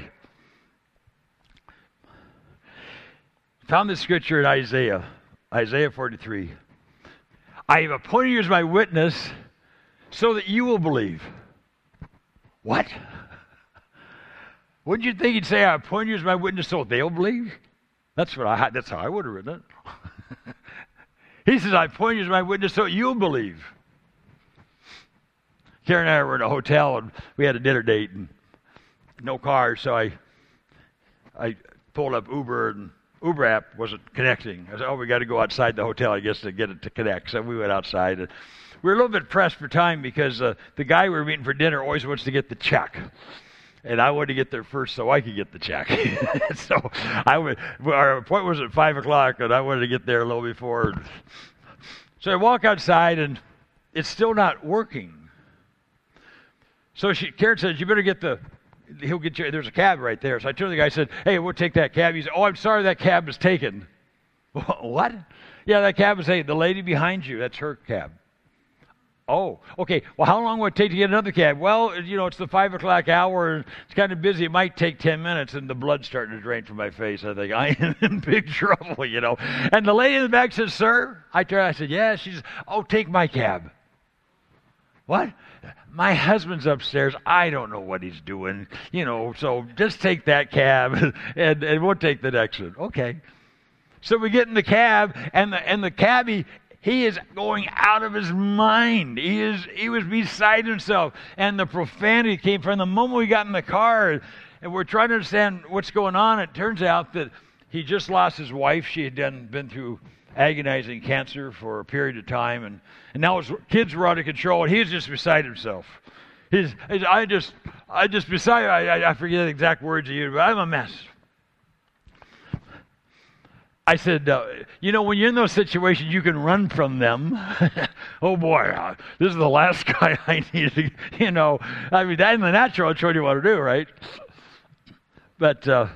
Speaker 2: Found this scripture in Isaiah, Isaiah forty-three. I have appointed you as my witness, so that you will believe. What? Wouldn't you think he'd say, I appoint you as my witness so they'll believe? That's what I. That's how I would have written it. He says, I appoint you as my witness so you'll believe. Karen and I were in a hotel, and we had a dinner date, and no car, so I, I pulled up Uber, and Uber app wasn't connecting. I said, oh, we got to go outside the hotel, I guess, to get it to connect. So we went outside, and we were a little bit pressed for time because uh, the guy we were meeting for dinner always wants to get the check. And I wanted to get there first so I could get the check. So I would, our appointment was at five o'clock, and I wanted to get there a little before. So I walk outside, and it's still not working. So she, Karen says, you better get the, he'll get you, there's a cab right there. So I turned to the guy and said, hey, we'll take that cab. He said, oh, I'm sorry, that cab is taken. What? Yeah, that cab is taken. The lady behind you, that's her cab. Oh, okay. Well, how long would it take to get another cab? Well, you know, it's the five o'clock hour, and it's kind of busy. It might take ten minutes, and the blood's starting to drain from my face. I think, I am in big trouble, you know. And the lady in the back says, sir? I turned, I said, yeah. She says, oh, take my cab. What? My husband's upstairs. I don't know what he's doing, you know, so just take that cab, and, and we'll take the next one. Okay. So we get in the cab, and the, and the cabbie, he is going out of his mind. He is he was beside himself. And the profanity came from the moment we got in the car, and we're trying to understand what's going on. It turns out that he just lost his wife. She had done, been through agonizing cancer for a period of time, and, and now his kids were out of control, and he was just beside himself. He's, he's I just, I just beside, I, I forget the exact words he used, but I'm a mess. I said, uh, you know, when you're in those situations, you can run from them. Oh, boy, uh, this is the last guy I need to, you know. I mean, that in the natural, that's what you want to do, right? But uh,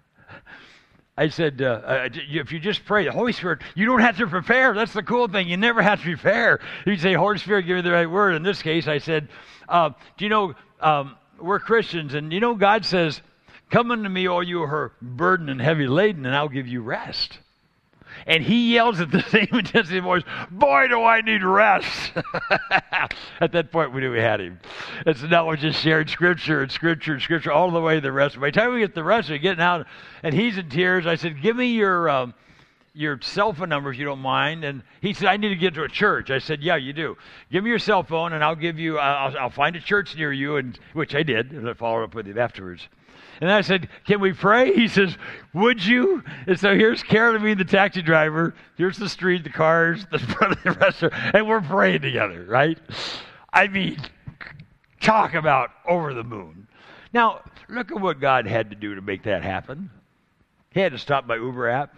Speaker 2: I said, uh, uh, if you just pray, the Holy Spirit, you don't have to prepare. That's the cool thing. You never have to prepare. You say, Holy Spirit, give me the right word. In this case, I said, uh, do you know, um, we're Christians, and you know, God says, come unto me, all you who are burdened and heavy laden, and I'll give you rest. And he yells at the same intensity voice, boy, do I need rest. At that point, we knew we had him. And so now we just shared scripture and scripture and scripture all the way to the rest. By the time we get the rest, we're getting out, and he's in tears. I said, give me your um, your cell phone number if you don't mind. And he said, I need to get to a church. I said, yeah, you do. Give me your cell phone, and I'll give you, I'll, I'll find a church near you, and which I did, and I followed up with him afterwards. And I said, can we pray? He says, would you? And so here's Carolyn, me, the taxi driver. Here's the street, the cars, the front of the restaurant, and we're praying together, right? I mean, talk about over the moon. Now, look at what God had to do to make that happen. He had to stop my Uber app.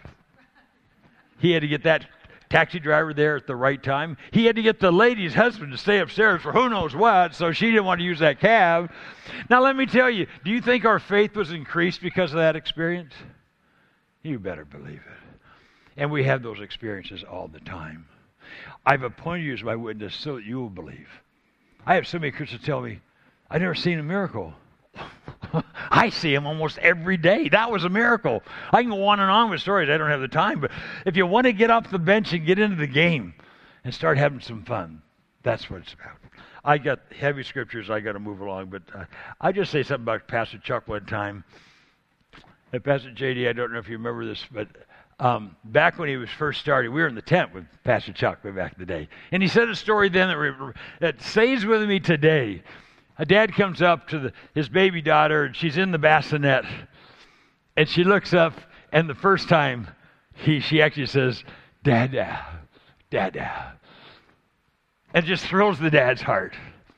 Speaker 2: He had to get that taxi driver there at the right time. He had to get the lady's husband to stay upstairs for who knows what, so she didn't want to use that cab. Now, let me tell you, do you think our faith was increased because of that experience? You better believe it. And we have those experiences all the time. I've appointed you as my witness so that you will believe. I have so many Christians tell me, I've never seen a miracle. I see them almost every day. That was a miracle. I can go on and on with stories. I don't have the time. But if you want to get off the bench and get into the game and start having some fun, that's what it's about. I got heavy scriptures. I got to move along. But uh, I just say something about Pastor Chuck one time. And Pastor J D, I don't know if you remember this, but um, back when he was first starting, we were in the tent with Pastor Chuck way back in the day. And he said a story then that, re- that stays with me today. A dad comes up to the, his baby daughter, and she's in the bassinet, and she looks up, and the first time, he she actually says, Dada, Dada, and just thrills the dad's heart.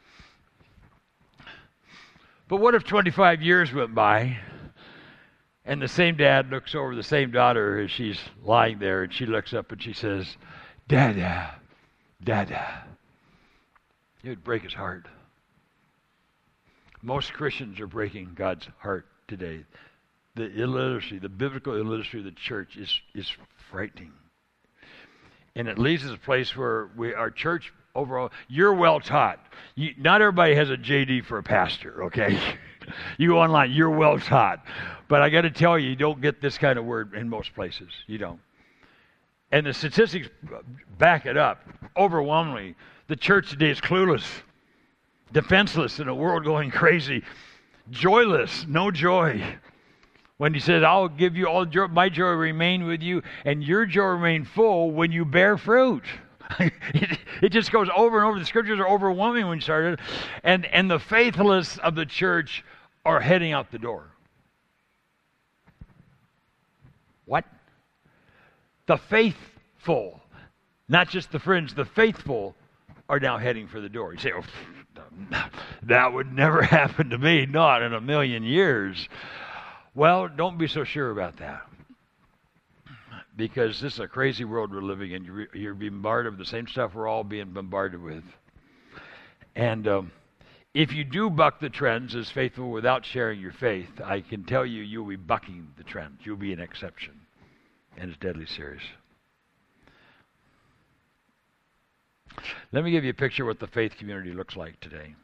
Speaker 2: But what if twenty-five years went by, and the same dad looks over the same daughter as she's lying there, and she looks up and she says, Dada, Dada. It would break his heart. Most Christians are breaking God's heart today. The illiteracy, the biblical illiteracy of the church is, is frightening. And it leads us to a place where we, our church overall, you're well taught. You, not everybody has a J D for a pastor, okay? You go online, you're well taught. But I got to tell you, you don't get this kind of word in most places. You don't. And the statistics back it up. Overwhelmingly, the church today is clueless, defenseless in a world going crazy, joyless, no joy. When he says, I'll give you all joy, my joy remain with you, and your joy remain full when you bear fruit. it, it just goes over and over. The scriptures are overwhelming when you started. And, and the faithless of the church are heading out the door. What? The faithful, not just the fringe, the faithful are now heading for the door. You say, oh, that would never happen to me, not in a million years. Well, don't be so sure about that. Because this is a crazy world we're living in. You're, you're being bombarded with the same stuff we're all being bombarded with. And um, if you do buck the trends as faithful without sharing your faith, I can tell you, you'll be bucking the trends. You'll be an exception. And it's deadly serious. Let me give you a picture of what the faith community looks like today.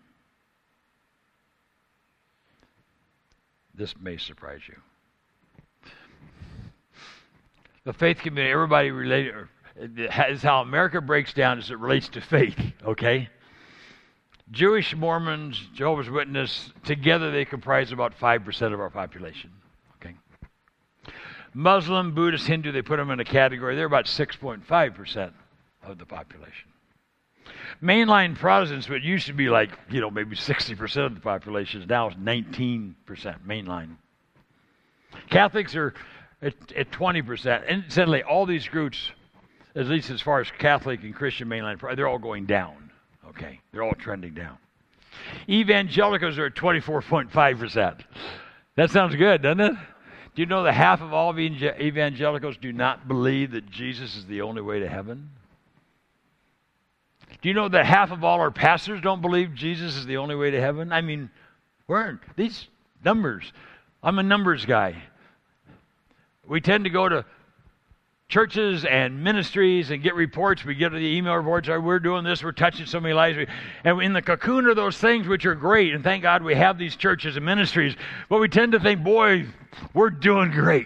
Speaker 2: This may surprise you. The faith community, everybody related, is how America breaks down as it relates to faith, okay? Jewish, Mormons, Jehovah's Witnesses, together they comprise about five percent of our population, okay? Muslim, Buddhist, Hindu, they put them in a category. They're about six point five percent of the population. Mainline Protestants, what used to be like, you know, maybe sixty percent of the population, is now nineteen percent mainline. Catholics are at, at twenty percent. And incidentally, all these groups, at least as far as Catholic and Christian mainline, they're all going down. Okay, they're all trending down. Evangelicals are at twenty-four point five percent. That sounds good, doesn't it? Do you know that half of all evangelicals do not believe that Jesus is the only way to heaven? Do you know that half of all our pastors don't believe Jesus is the only way to heaven? I mean, where these numbers? I'm a numbers guy. We tend to go to churches and ministries and get reports. We get the email reports. Oh, we're doing this. We're touching so many lives. And in the cocoon of those things, which are great, and thank God we have these churches and ministries, but we tend to think, boy, we're doing great.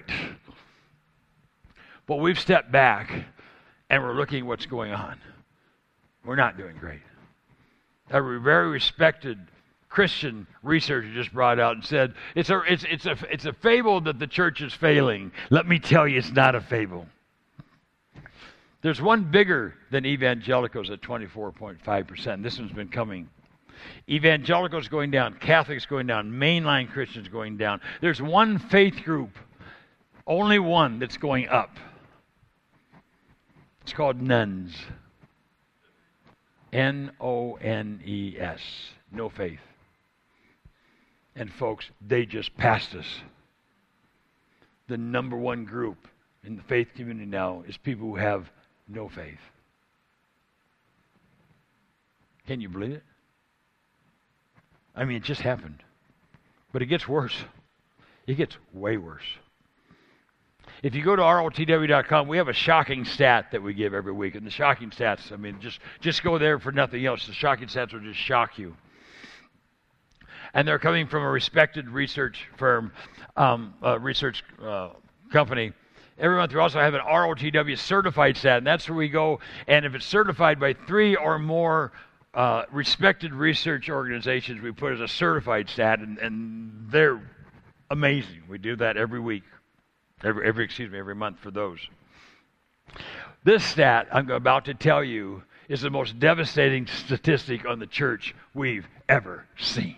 Speaker 2: But we've stepped back and we're looking at what's going on. We're not doing great. A very respected Christian researcher just brought out and said, it's a, it's, it's, a, it's a fable that the church is failing. Let me tell you, it's not a fable. There's one bigger than evangelicals at twenty-four point five percent. This one's been coming. Evangelicals going down, Catholics going down, mainline Christians going down. There's one faith group, only one, that's going up. It's called nuns. N O N E S. No faith. And folks, they just passed us. The number one group in the faith community now is people who have no faith. Can you believe it? I mean, it just happened. But it gets worse. It gets way worse. If you go to R O T W dot com, we have a shocking stat that we give every week. And the shocking stats, I mean, just, just go there for nothing else. The shocking stats will just shock you. And they're coming from a respected research firm, um, uh, research uh, company. Every month we also have an R O T W certified stat, and that's where we go, and if it's certified by three or more uh, respected research organizations, we put as a certified stat, and, and they're amazing. We do that every week, every, every excuse me, every month for those. This stat I'm about to tell you is the most devastating statistic on the church we've ever seen.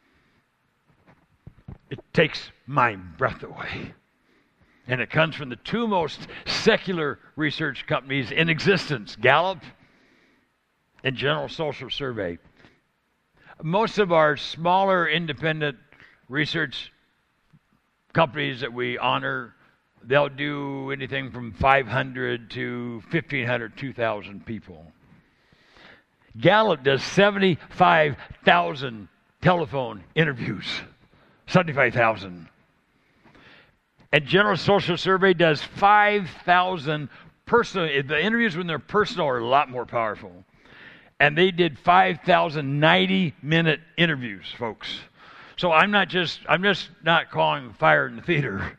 Speaker 2: It takes my breath away. And it comes from the two most secular research companies in existence, Gallup and General Social Survey. Most of our smaller independent research companies that we honor, they'll do anything from five hundred to fifteen hundred, two thousand people. Gallup does seventy-five thousand telephone interviews. seventy-five thousand. And General Social Survey does five thousand personal. The interviews when they're personal are a lot more powerful. And they did five thousand ninety-minute interviews, folks. So I'm not just, I'm just not calling fire in the theater.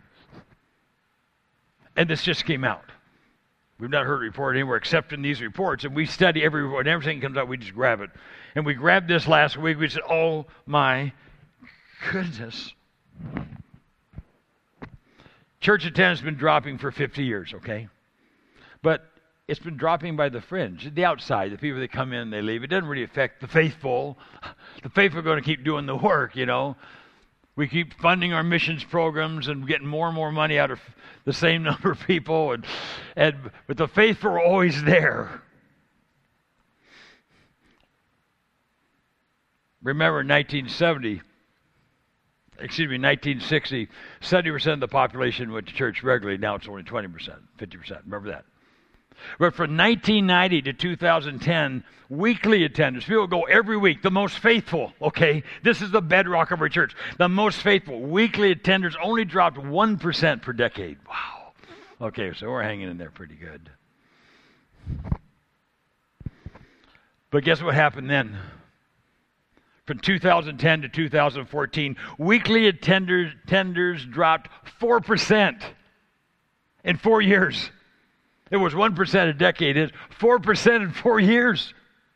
Speaker 2: And this just came out. We've not heard a report anywhere except in these reports. And we study every report. And everything comes out, we just grab it. And we grabbed this last week. We said, oh my goodness. Church attendance has been dropping for fifty years, okay? But it's been dropping by the fringe, the outside, the people that come in, they leave. It doesn't really affect the faithful. The faithful are going to keep doing the work, you know. We keep funding our missions programs and getting more and more money out of the same number of people. And, and but the faithful are always there. Remember, in nineteen seventy, excuse me, nineteen sixty, seventy percent of the population went to church regularly. Now it's only twenty percent, fifty percent. Remember that. But from nineteen ninety to two thousand ten, weekly attendance, people go every week, the most faithful, okay? This is the bedrock of our church. The most faithful, weekly attenders only dropped one percent per decade. Wow. Okay, so we're hanging in there pretty good. But guess what happened then? From two thousand ten to two thousand fourteen, weekly attenders, attenders dropped four percent in four years. It was one percent a decade. It's four percent in four years.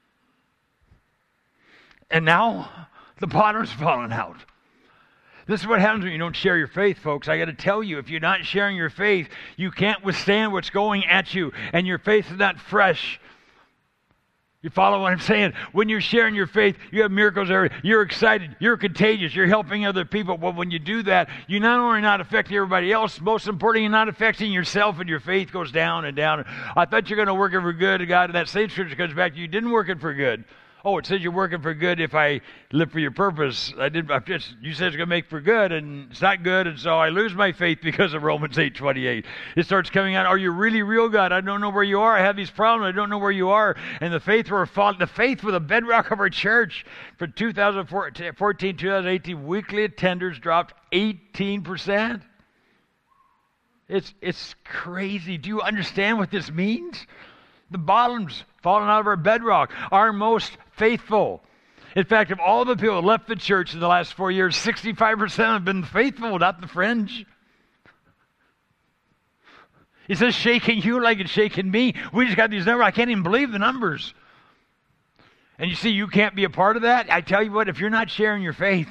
Speaker 2: And now the bottom's fallen out. This is what happens when you don't share your faith, folks. I got to tell you, if you're not sharing your faith, you can't withstand what's going at you, and your faith is not fresh. You follow what I'm saying? When you're sharing your faith, you have miracles there. You're excited. You're contagious. You're helping other people. Well, when you do that, you not only are not affecting everybody else, most importantly, you're not affecting yourself, and your faith goes down and down. I thought you're going to work it for good. God, and that same scripture comes back to you. Didn't work it for good. Oh, it says you're working for good if I live for your purpose. I did. I just, you said it's going to make for good, and it's not good, and so I lose my faith because of Romans eight twenty-eight. It starts coming out. Are you really real, God? I don't know where you are. I have these problems. I don't know where you are. And the faith were falling. The faith was the bedrock of our church. For two thousand fourteen, two thousand eighteen, weekly attenders dropped eighteen percent. It's it's crazy. Do you understand what this means? The bottom's fallen out of our bedrock. Our most faithful. In fact, of all the people who left the church in the last four years, sixty-five percent have been faithful, not the fringe. It says shaking you like it's shaking me. We just got these numbers. I can't even believe the numbers. And you see, you can't be a part of that. I tell you what, if you're not sharing your faith,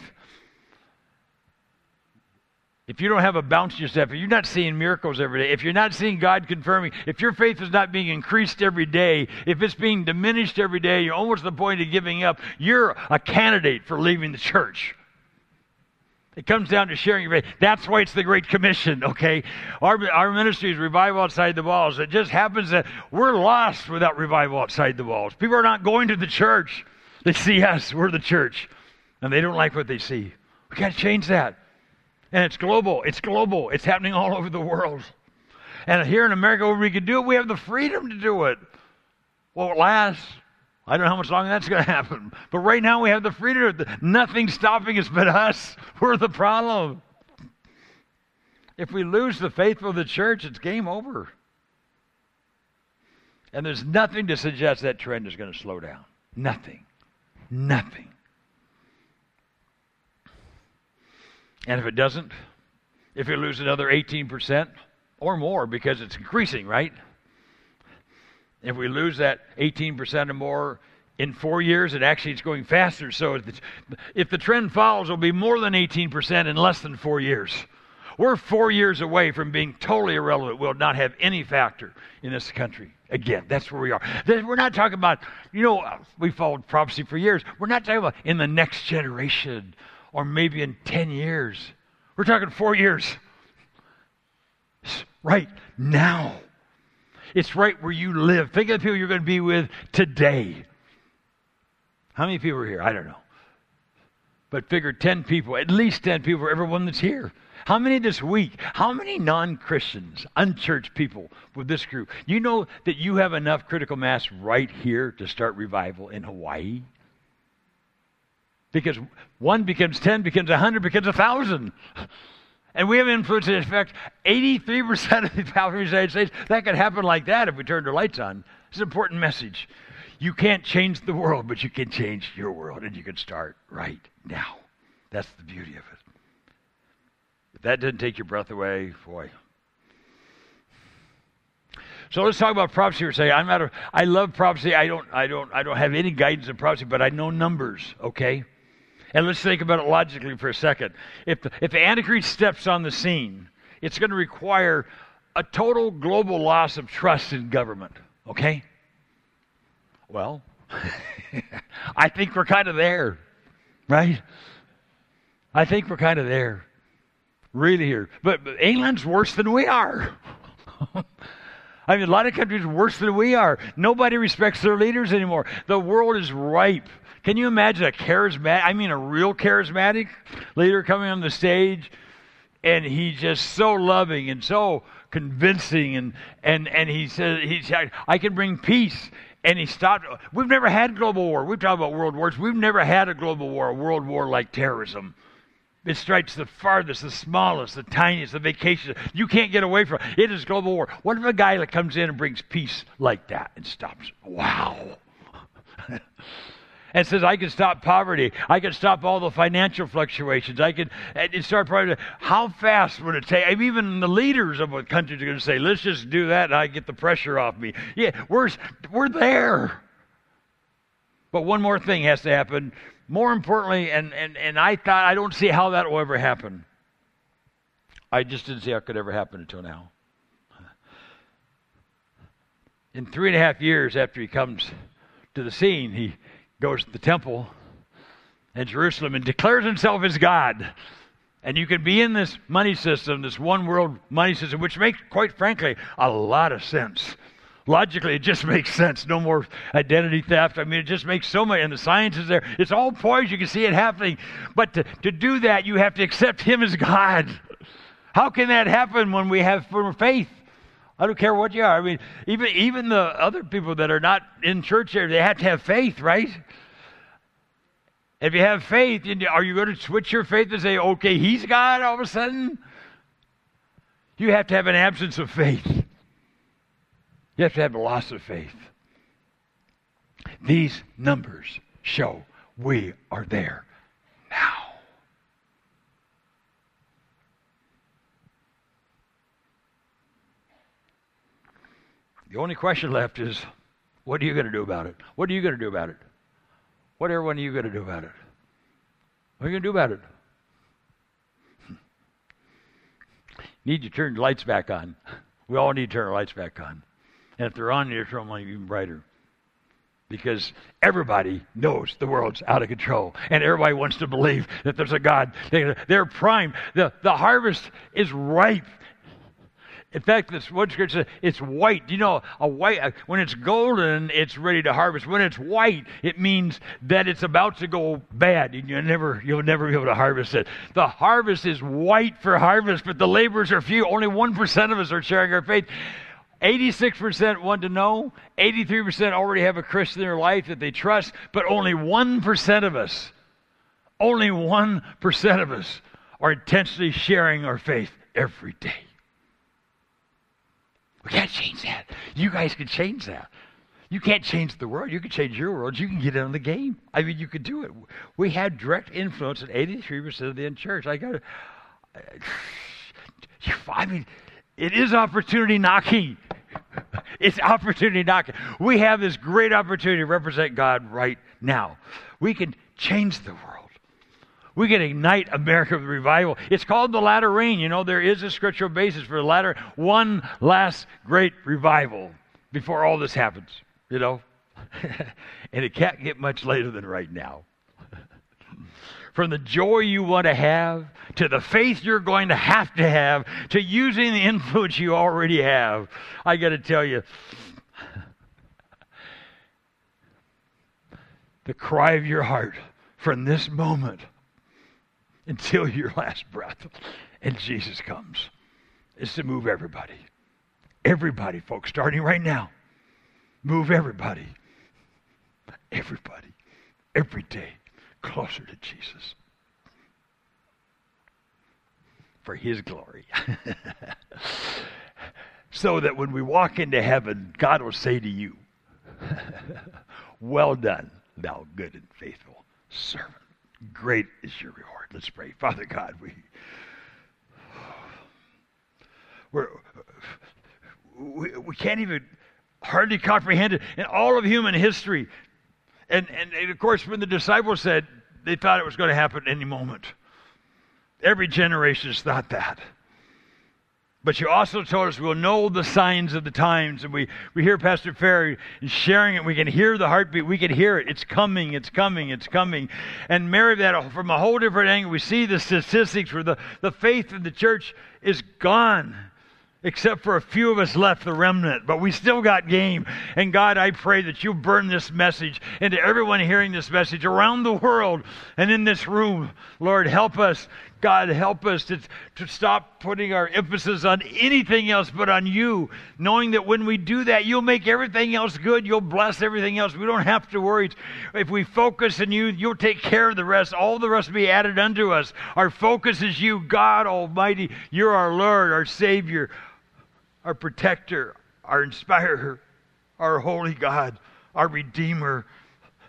Speaker 2: if you don't have a bounce in your step, if you're not seeing miracles every day, if you're not seeing God confirming, if your faith is not being increased every day, if it's being diminished every day, you're almost to the point of giving up, you're a candidate for leaving the church. It comes down to sharing your faith. That's why it's the Great Commission, okay? Our, our ministry is revival outside the walls. It just happens that we're lost without revival outside the walls. People are not going to the church. They see us, we're the church, and they don't like what they see. We got to change that. And it's global. It's global. It's happening all over the world. And here in America, where we can do it, we have the freedom to do it. Well, it lasts. I don't know how much longer that's going to happen. But right now, we have the freedom. Nothing's stopping us but us. We're the problem. If we lose the faith of the church, it's game over. And there's nothing to suggest that trend is going to slow down. Nothing. Nothing. And if it doesn't, if we lose another eighteen percent or more, because it's increasing, right? If we lose that eighteen percent or more in four years, and actually it's going faster, so if the, if the trend follows, it'll be more than eighteen percent in less than four years. We're four years away from being totally irrelevant. We'll not have any factor in this country. Again, that's where we are. We're not talking about, you know, we followed prophecy for years. We're not talking about in the next generation, or maybe in ten years. We're talking four years. It's right now. It's right where you live. Think of the people you're going to be with today. How many people are here? I don't know. But figure ten people, at least ten people for everyone that's here. How many this week? How many non-Christians, unchurched people with this group? You know that you have enough critical mass right here to start revival in Hawaii? Because one becomes ten, becomes a hundred, becomes a thousand. And we have influence and effect eighty-three percent of the population of the United States. That could happen like that if we turned our lights on. It's an important message. You can't change the world, but you can change your world, and you can start right now. That's the beauty of it. If that didn't take your breath away, boy. So let's talk about prophecy for a second. I'm not a, I love prophecy. I don't, I don't, I don't have any guidance in prophecy, but I know numbers, okay? And let's think about it logically for a second. If the, if the Antichrist steps on the scene, it's going to require a total global loss of trust in government, okay? Well, I think we're kind of there, right? I think we're kind of there, really here. But, but England's worse than we are. I mean, a lot of countries are worse than we are. Nobody respects their leaders anymore. The world is ripe. Can you imagine a charismatic, I mean a real charismatic leader coming on the stage, and he's just so loving and so convincing, and and, and he says, he's, I can bring peace. And he stopped. We've never had global war. We've talked about world wars. We've never had a global war, a world war like terrorism. It strikes the farthest, the smallest, the tiniest, the vacation. You can't get away from it. It is global war. What if a guy that comes in and brings peace like that and stops? Wow. And says, I can stop poverty. I can stop all the financial fluctuations. I can and start. How fast would it take? I mean, even the leaders of what countries are going to say, let's just do that and I get the pressure off me. Yeah, we're, we're there. But one more thing has to happen. More importantly, and, and, and I thought, I don't see how that will ever happen. I just didn't see how it could ever happen until now. In three and a half years after he comes to the scene, he goes to the temple in Jerusalem and declares himself as God. And you can be in this money system, this one world money system, which makes, quite frankly, a lot of sense. Logically, it just makes sense. No more identity theft. I mean, it just makes so much, and the science is there. It's all poised. You can see it happening. But to, to do that, you have to accept him as God. How can that happen when we have faith? I don't care what you are. I mean, even even the other people that are not in church here, they have to have faith, right? If you have faith, are you going to switch your faith and say, okay, he's God all of a sudden? You have to have an absence of faith. You have to have a loss of faith. These numbers show we are there now. The only question left is, what are you going to do about it? What are you going to do about it? What everyone are you going to do about it? What are you going to do about it? Need to turn the lights back on. We all need to turn our lights back on. And if they're on, you turn them even brighter. Because everybody knows the world's out of control. And everybody wants to believe that there's a God. They're primed. The, the harvest is ripe. In fact, this one scripture says it's white. You know, a white when it's golden, it's ready to harvest. When it's white, it means that it's about to go bad, and you never, you'll never be able to harvest it. The harvest is white for harvest, but the laborers are few. Only one percent of us are sharing our faith. Eighty-six percent want to know. Eighty-three percent already have a Christian in their life that they trust, but only one percent of us, only one percent of us, are intentionally sharing our faith every day. We can't change that. You guys can change that. You can't change the world. You can change your world. You can get in on the game. I mean, you could do it. We have direct influence in eighty-three percent of the in church. I got to. I mean, it is opportunity knocking. It's opportunity knocking. We have this great opportunity to represent God right now. We can change the world. We can ignite America with revival. It's called the latter rain. You know, there is a scriptural basis for the latter, one last great revival before all this happens, you know. And it can't get much later than right now. From the joy you want to have, to the faith you're going to have to have, to using the influence you already have. I got to tell you, the cry of your heart from this moment until your last breath and Jesus comes is to move everybody. Everybody, folks, starting right now. Move everybody. Everybody. Every day closer to Jesus. For his glory. So that when we walk into heaven, God will say to you, well done, thou good and faithful servant. Great is your reward. Let's pray. Father God, we we're, we we can't even hardly comprehend it in all of human history. And, and and of course, when the disciples said they thought it was going to happen any moment, every generation has thought that. But you also told us we'll know the signs of the times. And we, we hear Pastor Ferry sharing it. We can hear the heartbeat. We can hear it. It's coming. It's coming. It's coming. And Mary, that from a whole different angle, we see the statistics where the, the faith of the church is gone. Except for a few of us left, the remnant. But we still got game. And God, I pray that you burn this message into everyone hearing this message around the world and in this room. Lord, help us. God, help us to, to stop putting our emphasis on anything else but on you, knowing that when we do that, you'll make everything else good. You'll bless everything else. We don't have to worry. If we focus on you, you'll take care of the rest. All the rest will be added unto us. Our focus is you, God Almighty. You're our Lord, our Savior, our protector, our inspirer, our holy God, our Redeemer.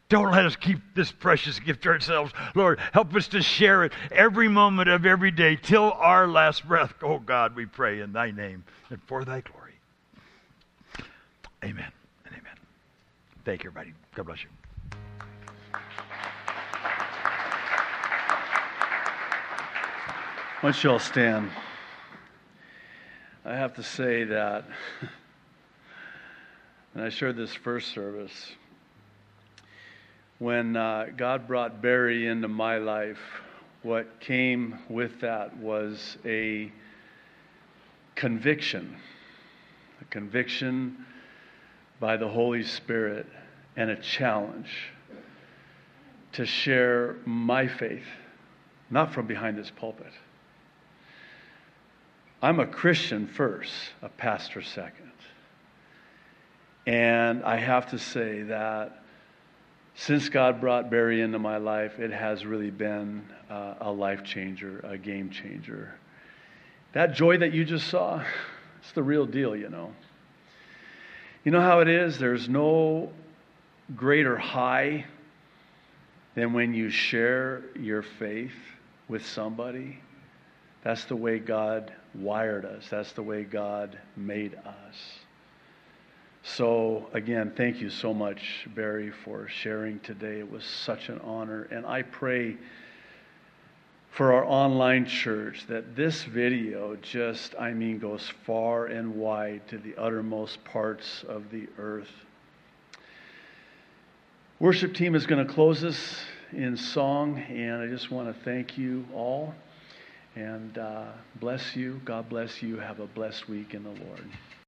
Speaker 2: Don't let us keep this precious gift to ourselves. Lord, help us to share it every moment of every day till our last breath. Oh God, we pray in thy name and for thy glory. Amen and amen. Thank you, everybody. God bless you.
Speaker 1: Why don't you all stand? I have to say that when I shared this first service, when uh, God brought Barry into my life, what came with that was a conviction, a conviction by the Holy Spirit, and a challenge to share my faith, not from behind this pulpit. I'm a Christian first, a pastor second. And I have to say that since God brought Barry into my life, it has really been uh, a life changer, a game changer. That joy that you just saw, it's the real deal, you know. You know how it is? There's no greater high than when you share your faith with somebody. That's the way God wired us. That's the way God made us. So, again, thank you so much, Barry, for sharing today. It was such an honor. And I pray for our online church that this video just, I mean, goes far and wide to the uttermost parts of the earth. Worship team is going to close us in song, and I just want to thank you all. And uh, bless you. God bless you. Have a blessed week in the Lord.